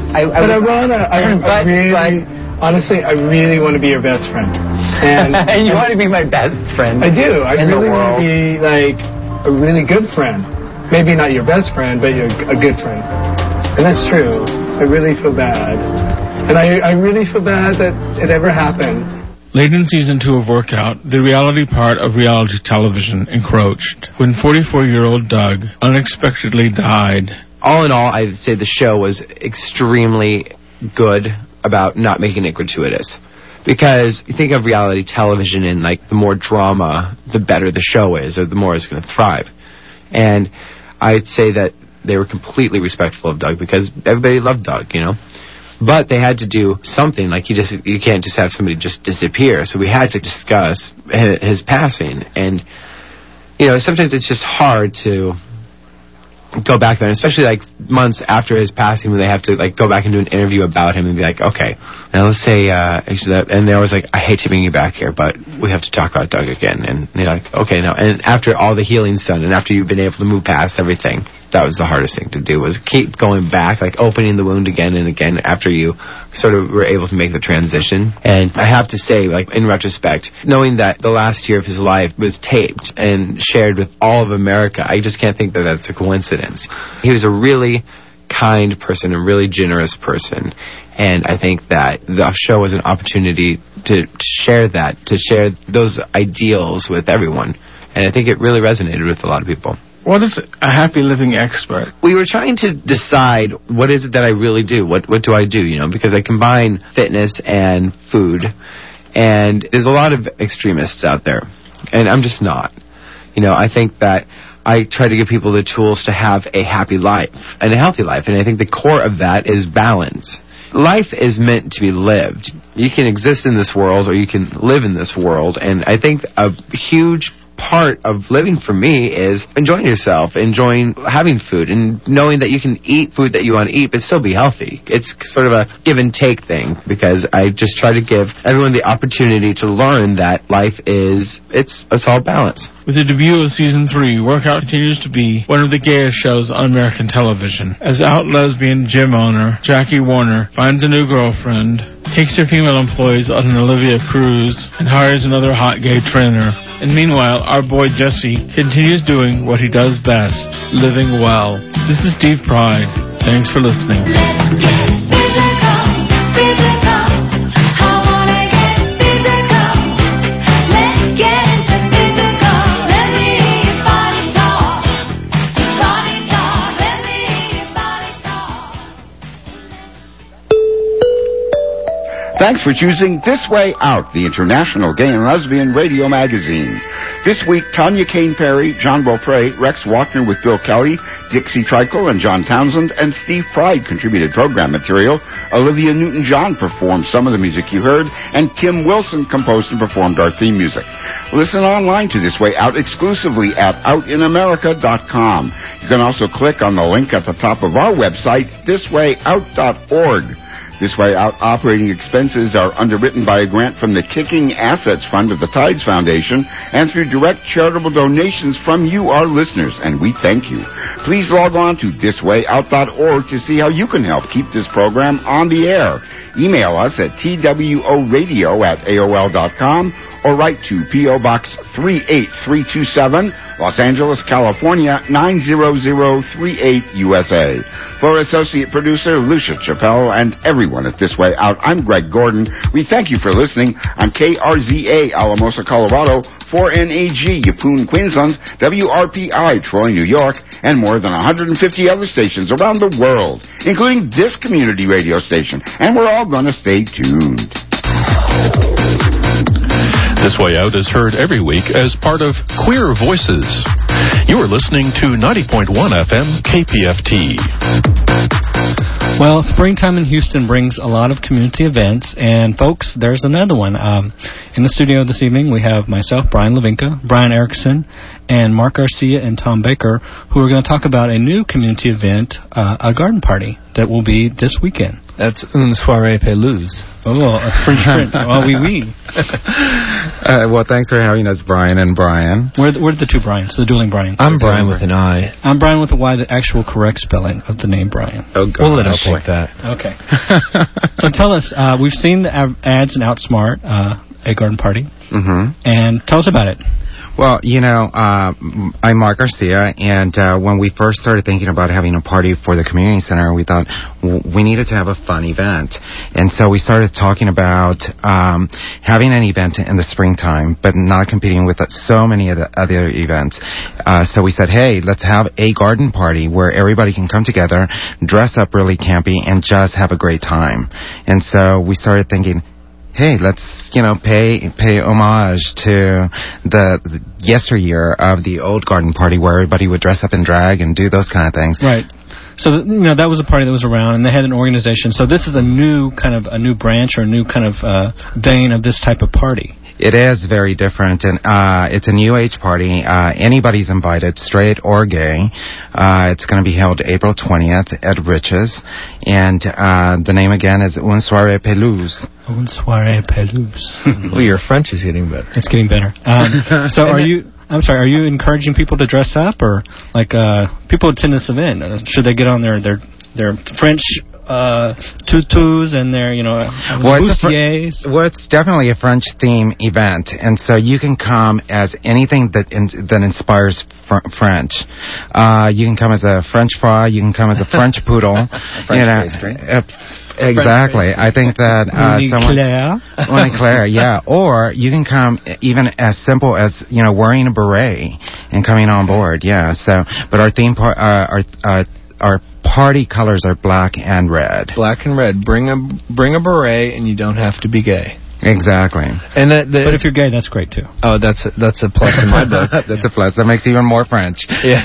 honestly, I really want to be your best friend. And you want to be my best friend? I do. I really want to be like a really good friend. Maybe not your best friend, but you're a good friend. And that's true. I really feel bad. And I really feel bad that it ever happened. Late in season 2 of Workout, the reality part of reality television encroached when 44-year-old Doug unexpectedly died. All in all, I'd say the show was extremely good about not making it gratuitous. Because you think of reality television and like the more drama, the better the show is, or the more it's going to thrive. And I'd say that they were completely respectful of Doug because everybody loved Doug, you know. But they had to do something. Like you can't just have somebody just disappear. So we had to discuss his passing. And you know, sometimes it's just hard to go back there, and especially like months after his passing, when they have to like go back and do an interview about him and be like, okay, now let's say and they're always like, I hate to bring you back here, but we have to talk about Doug again. And you're like, okay, no. And after all the healing's done, and after you've been able to move past everything, that was the hardest thing to do, was keep going back, like opening the wound again and again after you sort of were able to make the transition. And I have to say, like in retrospect, knowing that the last year of his life was taped and shared with all of America, I just can't think that that's a coincidence. He was a really kind person, a really generous person. And I think that the show was an opportunity to share that, to share those ideals with everyone. And I think it really resonated with a lot of people. What is a happy living expert? We were trying to decide, what is it that I really do? What do I do? You know, because I combine fitness and food, and there's a lot of extremists out there, and I'm just not. You know, I think that I try to give people the tools to have a happy life and a healthy life, and I think the core of that is balance. Life is meant to be lived. You can exist in this world, or you can live in this world, and I think a huge part of living for me is enjoying yourself, enjoying having food, and knowing that you can eat food that you want to eat but still be healthy. It's sort of a give and take thing, because I just try to give everyone the opportunity to learn that life it's all balance. With the debut of Season 3, Workout continues to be one of the gayest shows on American television. As out lesbian gym owner Jackie Warner finds a new girlfriend, takes her female employees on an Olivia cruise, and hires another hot gay trainer. And meanwhile, our boy Jesse continues doing what he does best, living well. This is Steve Pride. Thanks for listening. Thanks for choosing This Way Out, the international gay and lesbian radio magazine. This week, Tanya Kane Perry, John Beaupre, Rex Walkner with Bill Kelly, Dixie Trickle and John Townsend, and Steve Pride contributed program material. Olivia Newton-John performed some of the music you heard, and Kim Wilson composed and performed our theme music. Listen online to This Way Out exclusively at outinamerica.com. You can also click on the link at the top of our website, thiswayout.org. This Way Out operating expenses are underwritten by a grant from the Kicking Assets Fund of the Tides Foundation and through direct charitable donations from you, our listeners, and we thank you. Please log on to thiswayout.org to see how you can help keep this program on the air. Email us at tworadio@aol.com or write to P.O. Box 38327, Los Angeles, California, 90038 USA. For Associate Producer Lucia Chappelle and everyone at This Way Out, I'm Greg Gordon. We thank you for listening on KRZA, Alamosa, Colorado, 4NAG, Yeppoon, Queensland, WRPI, Troy, New York, and more than 150 other stations around the world, including this community radio station. And we're all going to stay tuned. This Way Out is heard every week as part of Queer Voices. You are listening to 90.1 FM KPFT. Well, springtime in Houston brings a lot of community events, and folks, there's another one. In the studio this evening, we have myself, Brian Levinka, Brian Erickson, and Mark Garcia and Tom Baker, who are going to talk about a new community event, a garden party, that will be this weekend. That's une soirée pelouse. Oh, a French print. Oh, oui, oui. Well, thanks for having us, Brian and Brian. We're the two Brians, the dueling Brians. I'm Brian with an I. I'm Brian with a Y, the actual correct spelling of the name Brian. Oh, God. We'll let us take that. Okay. So tell us, we've seen the ads in Outsmart, a garden party, and tell us about it. Well, I'm Mark Garcia, and when we first started thinking about having a party for the community center, we thought we needed to have a fun event. And so we started talking about having an event in the springtime, but not competing with so many of the other events. So we said, hey, let's have a garden party where everybody can come together, dress up really campy, and just have a great time. And so we started thinking, hey, let's, pay homage to the yesteryear of the old garden party where everybody would dress up in drag and do those kind of things. Right. So, that was a party that was around, and they had an organization. So this is a new branch or a new kind of vein of this type of party. It is very different, and it's a new age party. Anybody's invited, straight or gay. It's going to be held April 20th at Riches, and the name again is Une Soirée Pelouse. Une Soirée Pelouse. Well, your French is getting better. It's getting better. So are you encouraging people to dress up, or people attend this event? Should they get on their French tutus and their, bustiers? It's definitely a French theme event, and so you can come as anything that inspires French. You can come as a French fry, you can come as a French poodle. French pastry. Exactly. I think that Claire, yeah. Or you can come even as simple as wearing a beret and coming on board. Yeah. So, but our theme our party colors are black and red. Black and red. Bring a beret, and you don't have to be gay. Exactly. And but if you're gay, that's great too. Oh, that's a plus in my book. That's a plus. That makes it even more French. Yeah.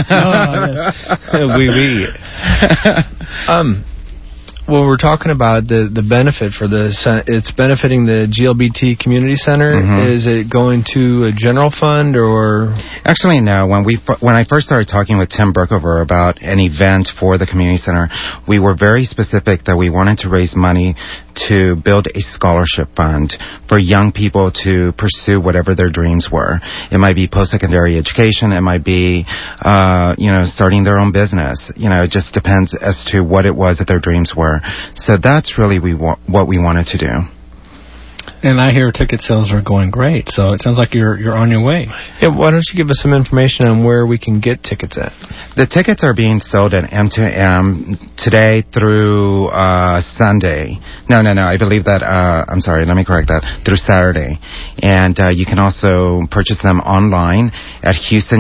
Oui, oui. Well, we're talking about the benefit for this. It's benefiting the GLBT Community Center. Is it going to a general fund or? Actually, no. When I first started talking with Tim Brookover about an event for the community center, we were very specific that we wanted to raise money to build a scholarship fund for young people to pursue whatever their dreams were. It might be post-secondary education. It might be, starting their own business. It just depends as to what it was that their dreams were. So that's really what we wanted to do. And I hear ticket sales are going great, so it sounds like you're on your way. Yeah, why don't you give us some information on where we can get tickets at? The tickets are being sold at M2M today through Sunday. No, I believe that, I'm sorry, let me correct that, through Saturday. And you can also purchase them online at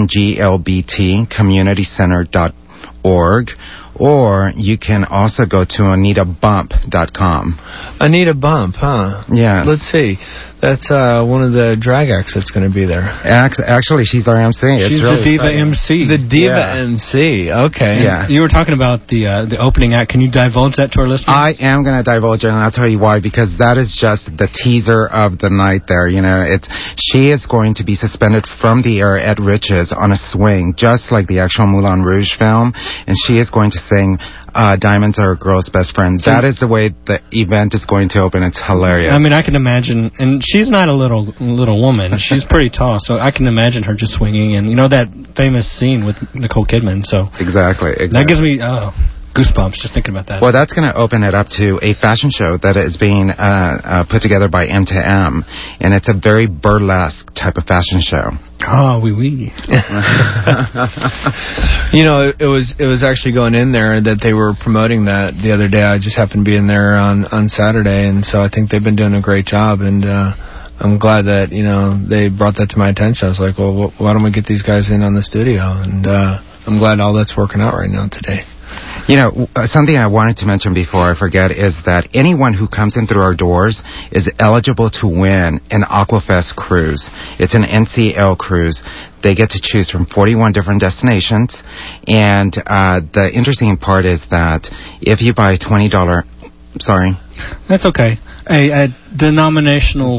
HoustonGLBTCommunityCenter.org. Or you can also go to AnitaBump.com. Anita Bump, huh? Yes. Let's see. That's one of the drag acts that's going to be there. Actually, she's our MC. She's really the Diva exciting. MC. The Diva MC. Okay. Yeah. You were talking about the opening act. Can you divulge that to our listeners? I am going to divulge it, and I'll tell you why. Because that is just the teaser of the night. There, she is going to be suspended from the air at Riches on a swing, just like the actual Moulin Rouge film, and she is going to sing Diamonds Are a Girl's Best Friend. That is the way the event is going to open. It's hilarious. I mean, I can imagine, and she's not a little woman. She's pretty tall, so I can imagine her just swinging, and that famous scene with Nicole Kidman. So exactly. That gives me goosebumps just thinking about that. Well, that's going to open it up to a fashion show that is being put together by M2M, and it's a very burlesque type of fashion show. Oh, oui. It was actually going in there that they were promoting that the other day. I just happened to be in there on Saturday, and so I think they've been doing a great job, and I'm glad that, they brought that to my attention. I was like, well, why don't we get these guys in on the studio? And I'm glad all that's working out right now today. Something I wanted to mention before I forget is that anyone who comes in through our doors is eligible to win an Aquafest cruise. It's an NCL cruise. They get to choose from 41 different destinations. And the interesting part is that if you buy $20... Sorry? That's okay. A denominational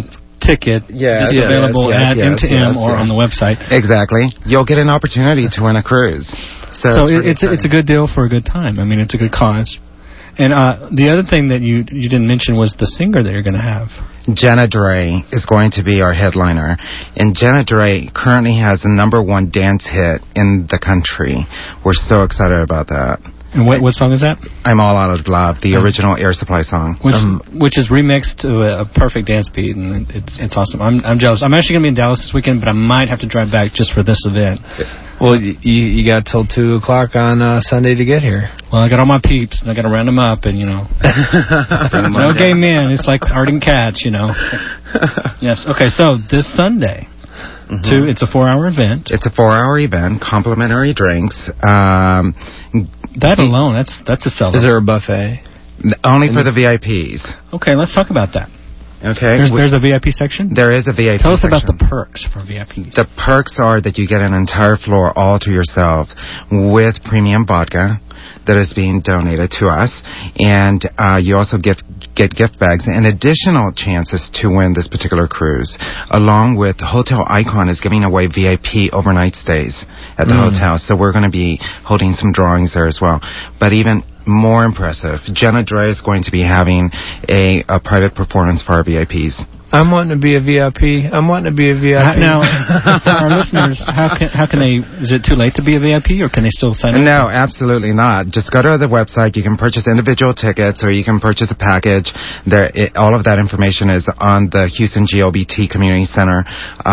ticket Yes, that's available at M2M or on the website. Exactly. You'll get an opportunity to win a cruise. So it's a good deal for a good time. I mean, it's a good cause. And the other thing that you didn't mention was the singer that you're going to have. Jenna Dre is going to be our headliner. And Jenna Dre currently has the #1 dance hit in the country. We're so excited about that. And what song is that? I'm All Out of Love, the original Air Supply song. Which is remixed to a perfect dance beat, and it's awesome. I'm jealous. I'm actually going to be in Dallas this weekend, but I might have to drive back just for this event. Well, you got till 2 o'clock on Sunday to get here. Well, I got all my peeps, and I got to round them up, and, you know. No gay men. It's like herding cats, you know. Yes. Okay, so this Sunday, it's a 4-hour event. It's a 4-hour event, complimentary drinks. That alone, that's a seller. Is there a buffet? Only for the VIPs. Okay, let's talk about that. Okay. There's a VIP section? There is a VIP section. Tell us about the perks for VIPs. The perks are that you get an entire floor all to yourself with premium vodka that is being donated to us, and you also get gift bags and additional chances to win this particular cruise, along with Hotel Icon is giving away VIP overnight stays at the hotel, so we're going to be holding some drawings there as well. But even more impressive, Jenna Dre is going to be having a private performance for our VIPs. I'm wanting to be a VIP. Now, for our listeners, how can they, is it too late to be a VIP, or can they still sign up? No, absolutely not. Just go to the website. You can purchase individual tickets, or you can purchase a package. All of that information is on the Houston GLBT Community Center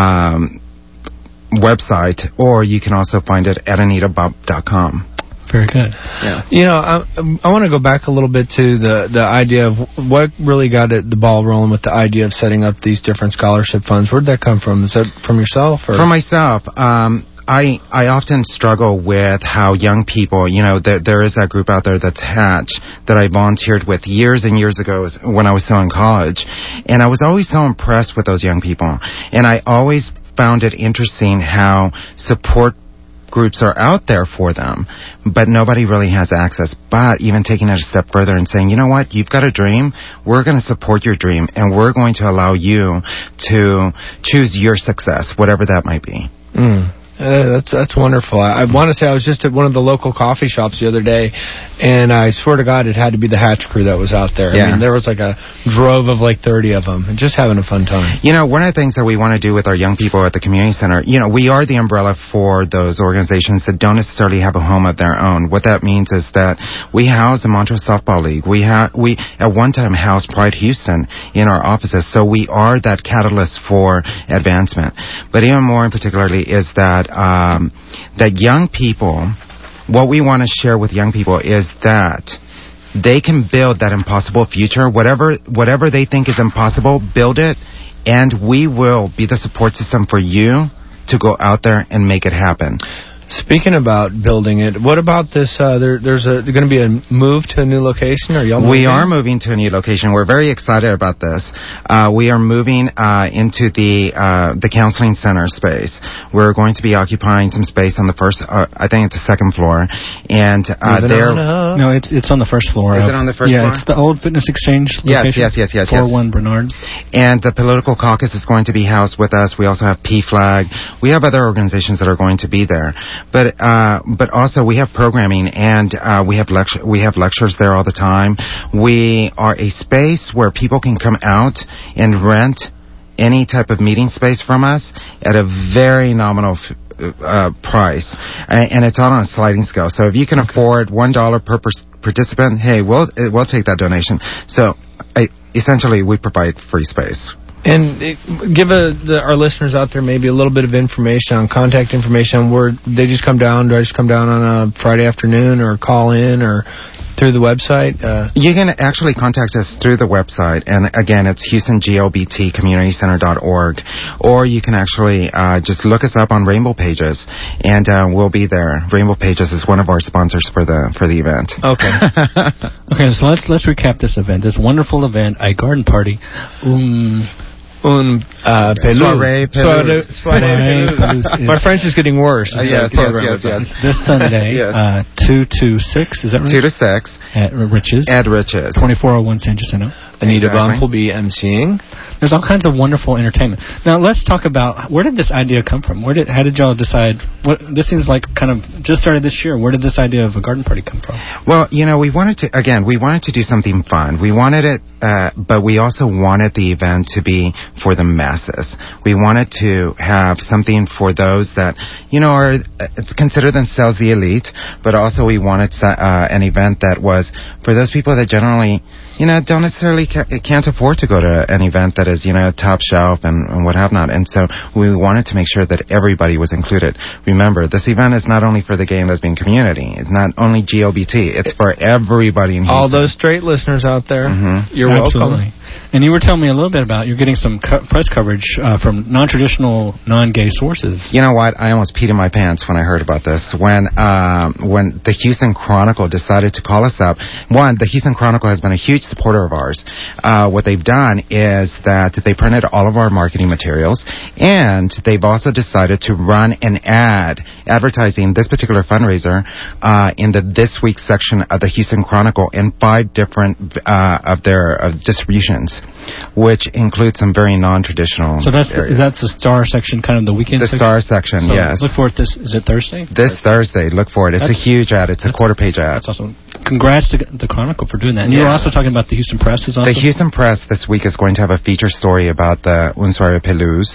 website, or you can also find it at AnitaBump.com. Very good. Yeah. You know, I want to go back a little bit to the idea of what really got the ball rolling with the idea of setting up these different scholarship funds. Where'd that come from? Is that from yourself? Or? From myself. I often struggle with how young people, you know, there is that group out there that's Hatch that I volunteered with years and years ago when I was still in college. And I was always so impressed with those young people. And I always found it interesting how support groups are out there for them, but nobody really has access. But even taking it a step further and saying, you know what, you've got a dream, we're going to support your dream, and we're going to allow you to choose your success, whatever that might be. That's wonderful. I want to say I was just at one of the local coffee shops the other day, and I swear to God it had to be the Hatch crew that was out there. Yeah. I mean, there was like a drove of like 30 of them, and just having a fun time. You know, one of the things that we want to do with our young people at the community center, you know, we are the umbrella for those organizations that don't necessarily have a home of their own. What that means is that we house the Montrose Softball League. We at one time housed Pride Houston in our offices, so we are that catalyst for advancement. But even more particularly is that that young people, what we want to share with young people is that they can build that impossible future. Whatever they think is impossible, build it, and we will be the support system for you to go out there and make it happen. Speaking about building it, what about this? There's going to be a move to a new location? Or y'all moving? We are moving to a new location. We're very excited about this. We are moving into the counseling center space. We're going to be occupying some space on the first, I think it's the second floor, and no, it's on the first floor. Is it on the first floor? Yeah, it's the old Fitness Exchange location. Yes. 401 Bernard. And the political caucus is going to be housed with us. We also have PFLAG. We have other organizations that are going to be there. But also we have programming, and we have lectures there all the time. We are a space where people can come out and rent any type of meeting space from us at a very nominal price, and it's all on a sliding scale. So if you can afford $1 per participant, hey, we'll take that donation. So essentially, we provide free space. And give our listeners out there maybe a little bit of information on contact information. Where they just come down? Do I just come down on a Friday afternoon, or call in, or through the website? You can actually contact us through the website, and again, it's HoustonGLBTCommunityCenter.org, or you can actually just look us up on Rainbow Pages, and we'll be there. Rainbow Pages is one of our sponsors for the event. Okay. Okay, so let's recap this event. This wonderful event, a garden party. Soirée pelouse. My French is getting worse. Yes. This Sunday, 2 to 6, is that right? 2 to 6. At Riches. 2401 San Jacinto. Anita Bump will be emceeing. There's all kinds of wonderful entertainment. Now let's talk about where did this idea come from? How did y'all decide? This seems like kind of just started this year. Where did this idea of a garden party come from? Well, we wanted to do something fun. We wanted it, but we also wanted the event to be for the masses. We wanted to have something for those that are consider themselves the elite, but also we wanted an event that was for those people that generally don't necessarily can't afford to go to an event that is, top shelf and what have not. And so we wanted to make sure that everybody was included. Remember, this event is not only for the gay and lesbian community. It's not only GLBT. It's for everybody in Houston. All those straight listeners out there, you're Absolutely. welcome. And you were telling me a little bit about you're getting some press coverage from non-traditional, non-gay sources. You know what? I almost peed in my pants when I heard about this. When the Houston Chronicle decided to call us up, the Houston Chronicle has been a huge supporter of ours. What they've done is that they printed all of our marketing materials, and they've also decided to run an ad advertising this particular fundraiser in the This Week section of the Houston Chronicle in 5 different of their distributions, which includes some very non-traditional areas. That's the Star section, kind of the weekend section? The Star section, so yes. Look for it is it Thursday? This Thursday, look for it. It's a huge ad. It's a quarter-page ad. That's awesome. Congrats to the Chronicle for doing that. And you were also talking about the Houston Press is also? The Houston Press this week is going to have a feature story about the Un Soirée Pelouse.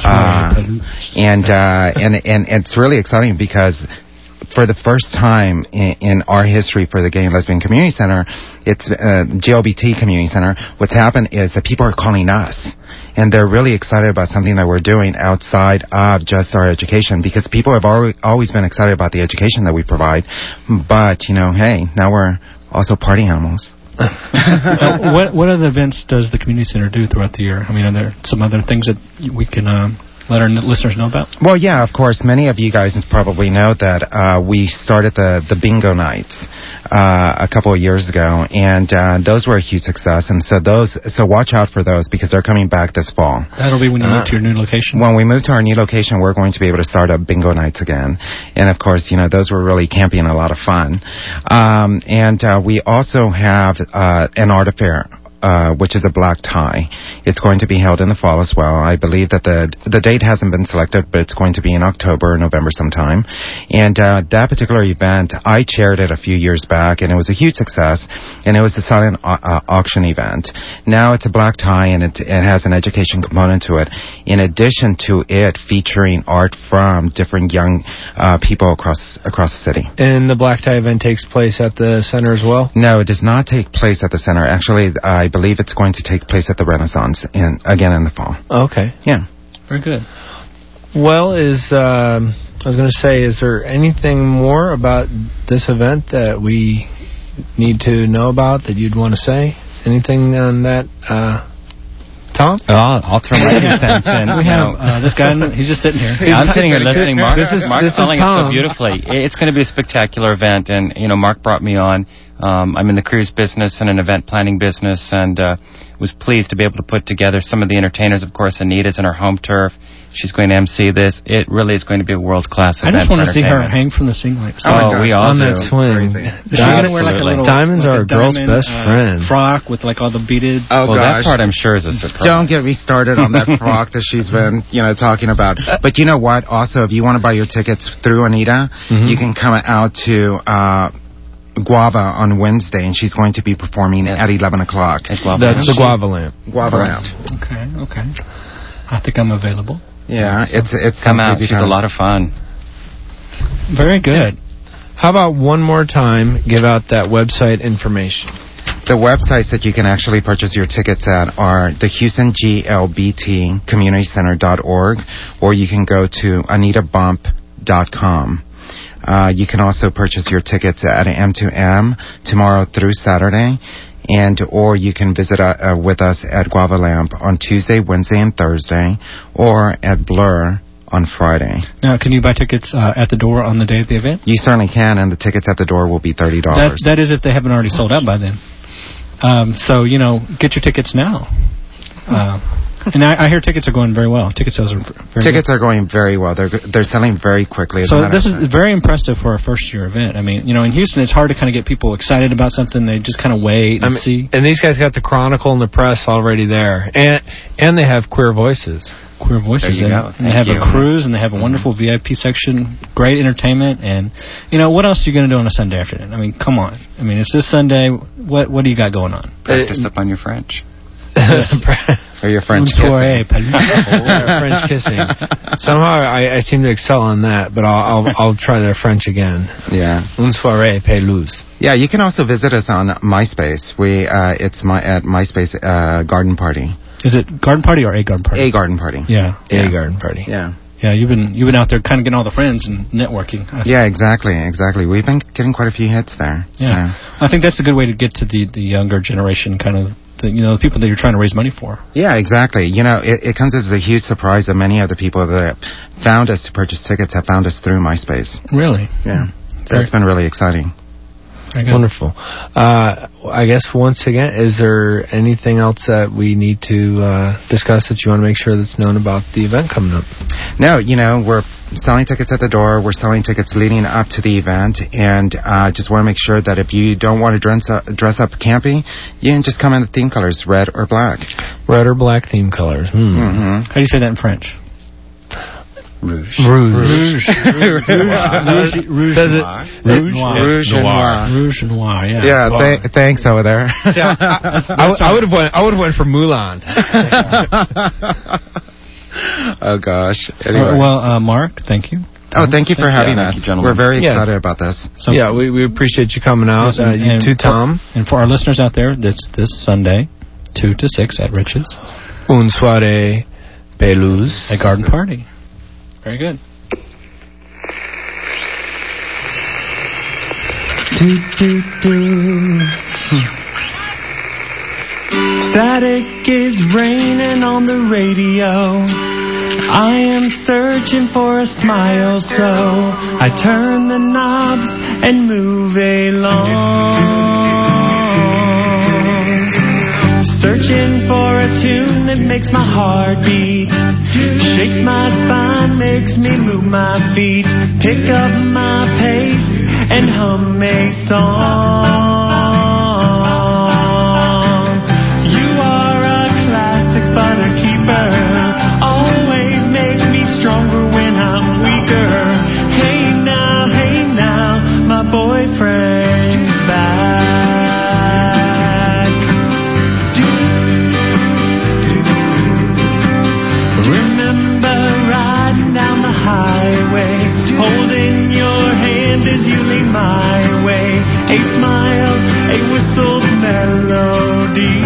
And it's really exciting because for the first time in our history for the Gay and Lesbian Community Center, it's GLBT Community Center, what's happened is that people are calling us. And they're really excited about something that we're doing outside of just our education, because people have always been excited about the education that we provide. But, hey, now we're also party animals. What other events does the Community Center do throughout the year? I mean, are there some other things that we can let our listeners know about? Well, yeah, of course. Many of you guys probably know that we started the bingo nights a couple of years ago, and those were a huge success. And so watch out for those because they're coming back this fall. That'll be when you move to your new location? When we move to our new location, we're going to be able to start up bingo nights again. And, of course, those were really campy and a lot of fun. And we also have an art affair, which is a black tie. It's going to be held in the fall as well. I believe that the date hasn't been selected, but it's going to be in October or November sometime. And that particular event, I chaired it a few years back, and it was a huge success, and it was a silent auction event. Now it's a black tie, and it has an education component to it, in addition to it featuring art from different young people across the city. And the black tie event takes place at the center as well? No, it does not take place at the center. Actually, I believe it's going to take place at the Renaissance again in the fall. Okay. Yeah. Very good. Well, I was going to say, is there anything more about this event that we need to know about that you'd want to say? Anything on that, Tom? I'll throw my 2 cents in. We have this guy, he's just sitting here. I'm sitting here listening. Mark's telling it so Tom. beautifully. It's going to be a spectacular event, and, Mark brought me on. I'm in the cruise business and an event planning business, and was pleased to be able to put together some of the entertainers. Of course, Anita's in her home turf. She's going to MC this. It really is going to be a world-class event. I just want to see her hang from the swing like we all on do. that swing. Is she going to wear like a little diamonds are a girl's best friend frock with like all the beaded? That part I'm sure is a surprise. Don't get me started on that frock that she's been talking about. But you know what? Also, if you want to buy your tickets through Anita, you can come out to Guava on Wednesday, and she's going to be performing at 11 o'clock. That's the Guava Lamp. Guava Lamp. Okay. I think I'm available. Yeah, it's come out. She's a lot of fun. Very good. How about one more time, give out that website information? The websites that you can actually purchase your tickets at are the HoustonGLBTCommunityCenter.org, or you can go to AnitaBump.com. You can also purchase your tickets at M2M tomorrow through Saturday, or you can visit with us at Guava Lamp on Tuesday, Wednesday, and Thursday, or at Blur on Friday. Now, can you buy tickets at the door on the day of the event? You certainly can, and the tickets at the door will be $30. That is if they haven't already sold out by then. So, get your tickets now. And I hear tickets are going very well. Ticket sales are very Tickets are going very well. They're selling very quickly. So this is very impressive for a first-year event. I mean, in Houston, it's hard to kind of get people excited about something. They just kind of wait and see. And these guys got the Chronicle and the Press already there. And they have Queer Voices. Queer Voices. There you go. And they have a cruise, and they have a wonderful VIP section, great entertainment, and, what else are you going to do on a Sunday afternoon? I mean, come on. I mean, it's this Sunday. What do you got going on? Practice up on your French. Or your French kissing. French kissing. Somehow I seem to excel on that, but I'll try their French again. Yeah. Une soirée pelouse. Yeah, you can also visit us on MySpace. It's at MySpace Garden Party. Is it Garden Party or A Garden Party? A Garden Party. Yeah. A Garden Party. Yeah. Yeah, you've been out there kind of getting all the friends and networking. Yeah, exactly. We've been getting quite a few hits there. Yeah. So. I think that's a good way to get to the younger generation, kind of, the people that you're trying to raise money for. Yeah, exactly. It comes as a huge surprise that many of the people that found us to purchase tickets have found us through MySpace. Really? Yeah. So it's been really exciting. Wonderful. I guess once again, is there anything else that we need to discuss that you want to make sure that's known about the event coming up? No, we're selling tickets at the door. We're selling tickets leading up to the event, and just want to make sure that if you don't want to dress up campy, you can just come in the theme colors, red or black. Red or black theme colors. How do you say that in French? Rouge. Rouge. Rouge noir. Rouge noir. Yeah. Yeah. Thanks over there. I would have went for Mulan. Oh gosh. Anyway. Well, Mark, thank you. Oh, thank you for having us. We're very excited about this. So, we appreciate you coming out. You too, Tom. And for our listeners out there, that's this Sunday, 2 to 6 at Rich's. Une soirée pelouse. A garden party. Very good. Static is raining on the radio. I am searching for a smile, so I turn the knobs and move along. Searching for a tune that makes my heart beat, shakes my spine, makes me move my feet, pick up my pace and hum a song. You are a classic butter keeper, always make me stronger when I'm weaker. Hey now, my boyfriend's back. Holding your hand as you lead my way. A smile, a whistled melody.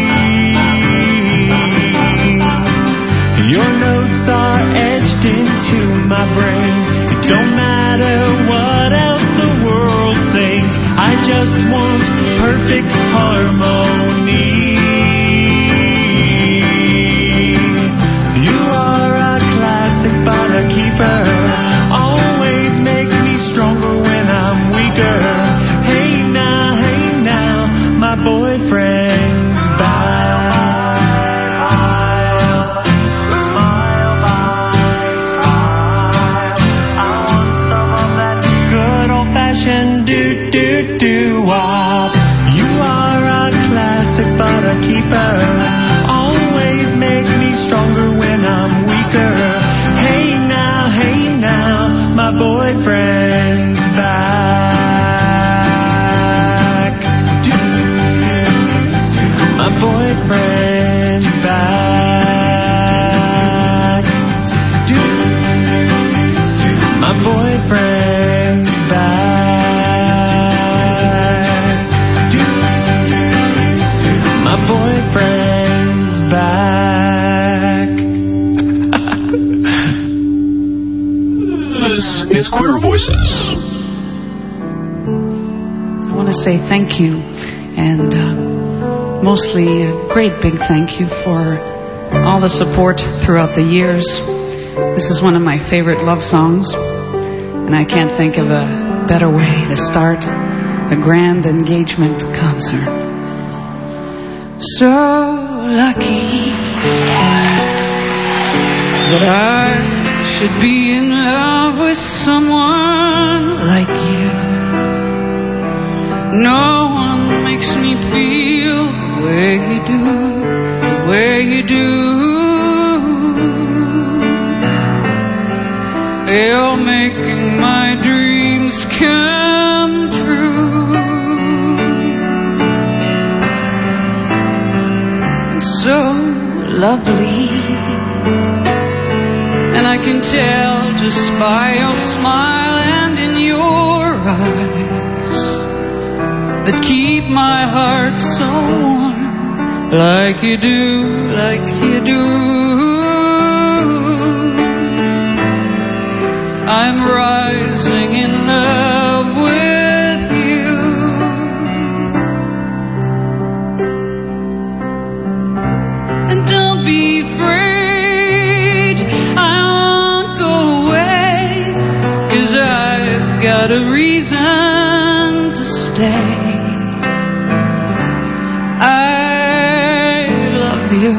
Your notes are etched into my brain. It don't matter what else the world sings, I just want perfect harmony. You are a classic butter keeper, always make me stronger when I'm weaker. Hey now, my boyfriend's back. I want some of that good old-fashioned do-do-do-wop. You are a classic butter keeper, always make me stronger when I'm weaker. Hey now, my boyfriend's back. My boyfriend's back. My boyfriend's back. My boyfriend's back. This is Queer Voices. I want to say thank you, and mostly a great big thank you for all the support throughout the years. This is one of my favorite love songs, and I can't think of a better way to start a grand engagement concert. So lucky. that I should be in love with someone like you. No one makes me feel the way you do, the way you do. You're making my dreams come true. And so lovely, and I can tell just by your smile and in your eyes that keep my heart so warm, like you do, like you do. I'm rising in love with you. And don't be afraid, I won't go away, 'cause I've got a reason to stay. I love you,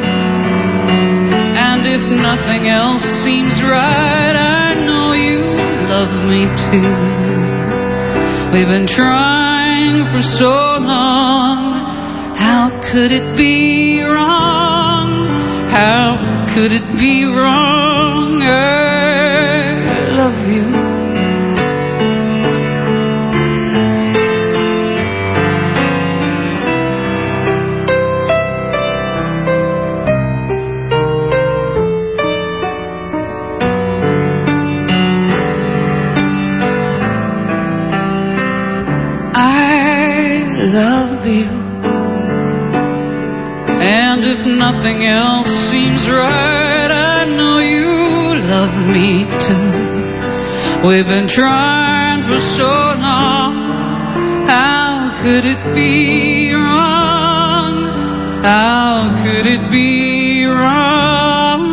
and if nothing else seems right, I know you love me too. We've been trying for so long. How could it be wrong? How could it be wrong? I love you. Love you, and if nothing else seems right, I know you love me too. We've been trying for so long. How could it be wrong? How could it be wrong?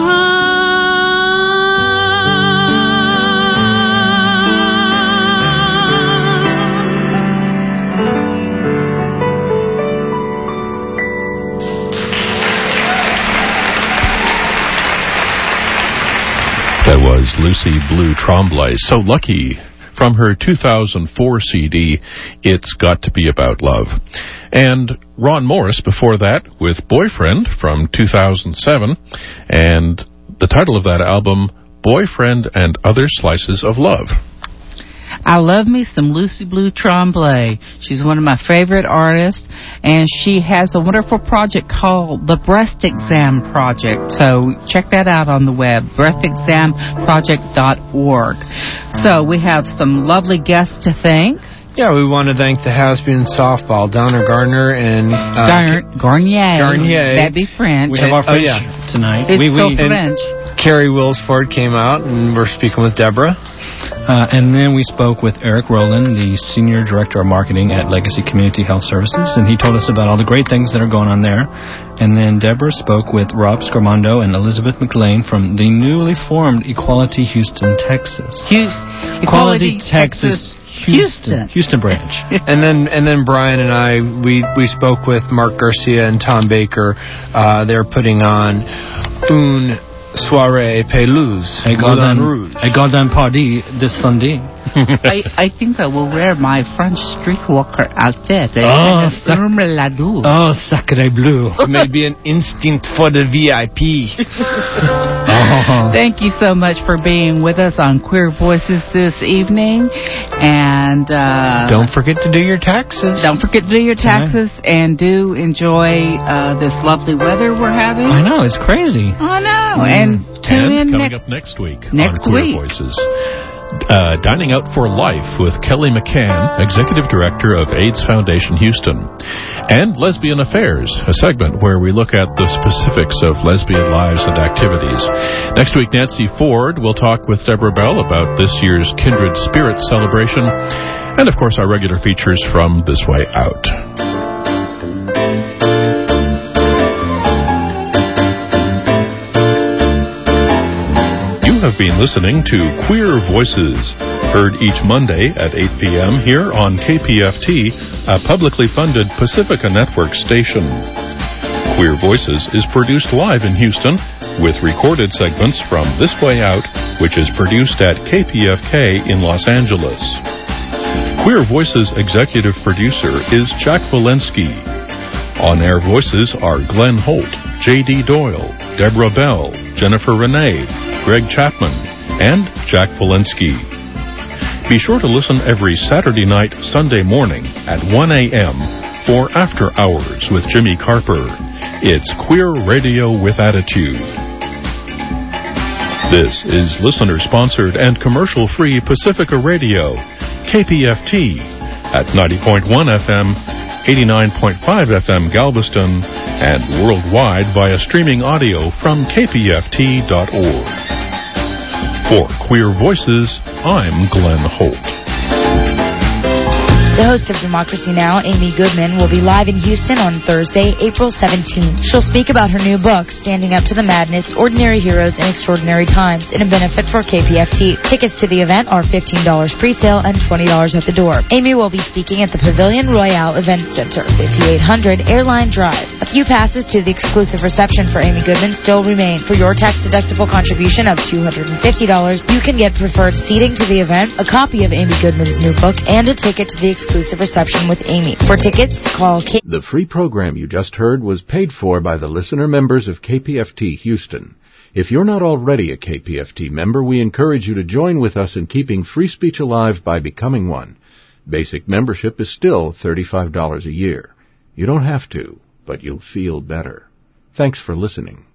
That was Lucy Blue Tremblay, So Lucky, from her 2004 CD, It's Got to Be About Love. And Ron Morris before that with Boyfriend from 2007, and the title of that album, Boyfriend and Other Slices of Love. I love me some Lucy Blue Tremblay. She's one of my favorite artists, and she has a wonderful project called the Breast Exam Project. So check that out on the web, breastexamproject.org. So we have some lovely guests to thank. Yeah, we want to thank the Has-Been Softball, Donna Gardner and Garnier. That'd be French. We have our French tonight. It's so French. Carrie Wilsford came out, and we're speaking with Deborah. And then we spoke with Eric Rowland, the Senior Director of Marketing at Legacy Community Health Services, and he told us about all the great things that are going on there. And then Deborah spoke with Rob Scarmondo and Elizabeth McLean from the newly formed Equality Houston, Texas. Equality Texas Houston branch. and then Brian and I we spoke with Mark Garcia and Tom Baker. They're putting on une soirée pelouse a golden party this Sunday. I think I will wear my French streetwalker outfit. Sacré bleu. Maybe an instinct for the VIP. Thank you so much for being with us on Queer Voices this evening. And don't forget to do your taxes. And do enjoy this lovely weather we're having. I know, it's crazy. I know. And tune in coming up next week on Queer Voices. Dining Out for Life with Kelly McCann, Executive Director of AIDS Foundation Houston. And Lesbian Affairs, a segment where we look at the specifics of lesbian lives and activities. Next week, Nancy Ford will talk with Deborah Bell about this year's Kindred Spirits celebration. And, of course, our regular features from This Way Out. You have been listening to Queer Voices, heard each Monday at 8 p.m. here on KPFT, a publicly funded Pacifica Network station. Queer Voices is produced live in Houston with recorded segments from This Way Out, which is produced at KPFK in Los Angeles. Queer Voices executive producer is Jack Walensky. On-air voices are Glenn Holt, J.D. Doyle, Deborah Bell, Jennifer Renee, Greg Chapman, and Jack Walensky. Be sure to listen every Saturday night, Sunday morning at 1 a.m. for After Hours with Jimmy Carper. It's Queer Radio with Attitude. This is listener-sponsored and commercial-free Pacifica Radio, KPFT, at 90.1 FM, 89.5 FM Galveston, and worldwide via streaming audio from kpft.org. For Queer Voices, I'm Glenn Holt. The host of Democracy Now!, Amy Goodman, will be live in Houston on Thursday, April 17th. She'll speak about her new book, Standing Up to the Madness, Ordinary Heroes in Extraordinary Times, in a benefit for KPFT. Tickets to the event are $15 pre-sale and $20 at the door. Amy will be speaking at the Pavilion Royale Event Center, 5800 Airline Drive. A few passes to the exclusive reception for Amy Goodman still remain. For your tax-deductible contribution of $250, you can get preferred seating to the event, a copy of Amy Goodman's new book, and a ticket to the exclusive reception with Amy. For tickets, call The free program you just heard was paid for by the listener members of KPFT Houston. If you're not already a KPFT member, we encourage you to join with us in keeping free speech alive by becoming one. Basic membership is still $35 a year. You don't have to, but you'll feel better. Thanks for listening.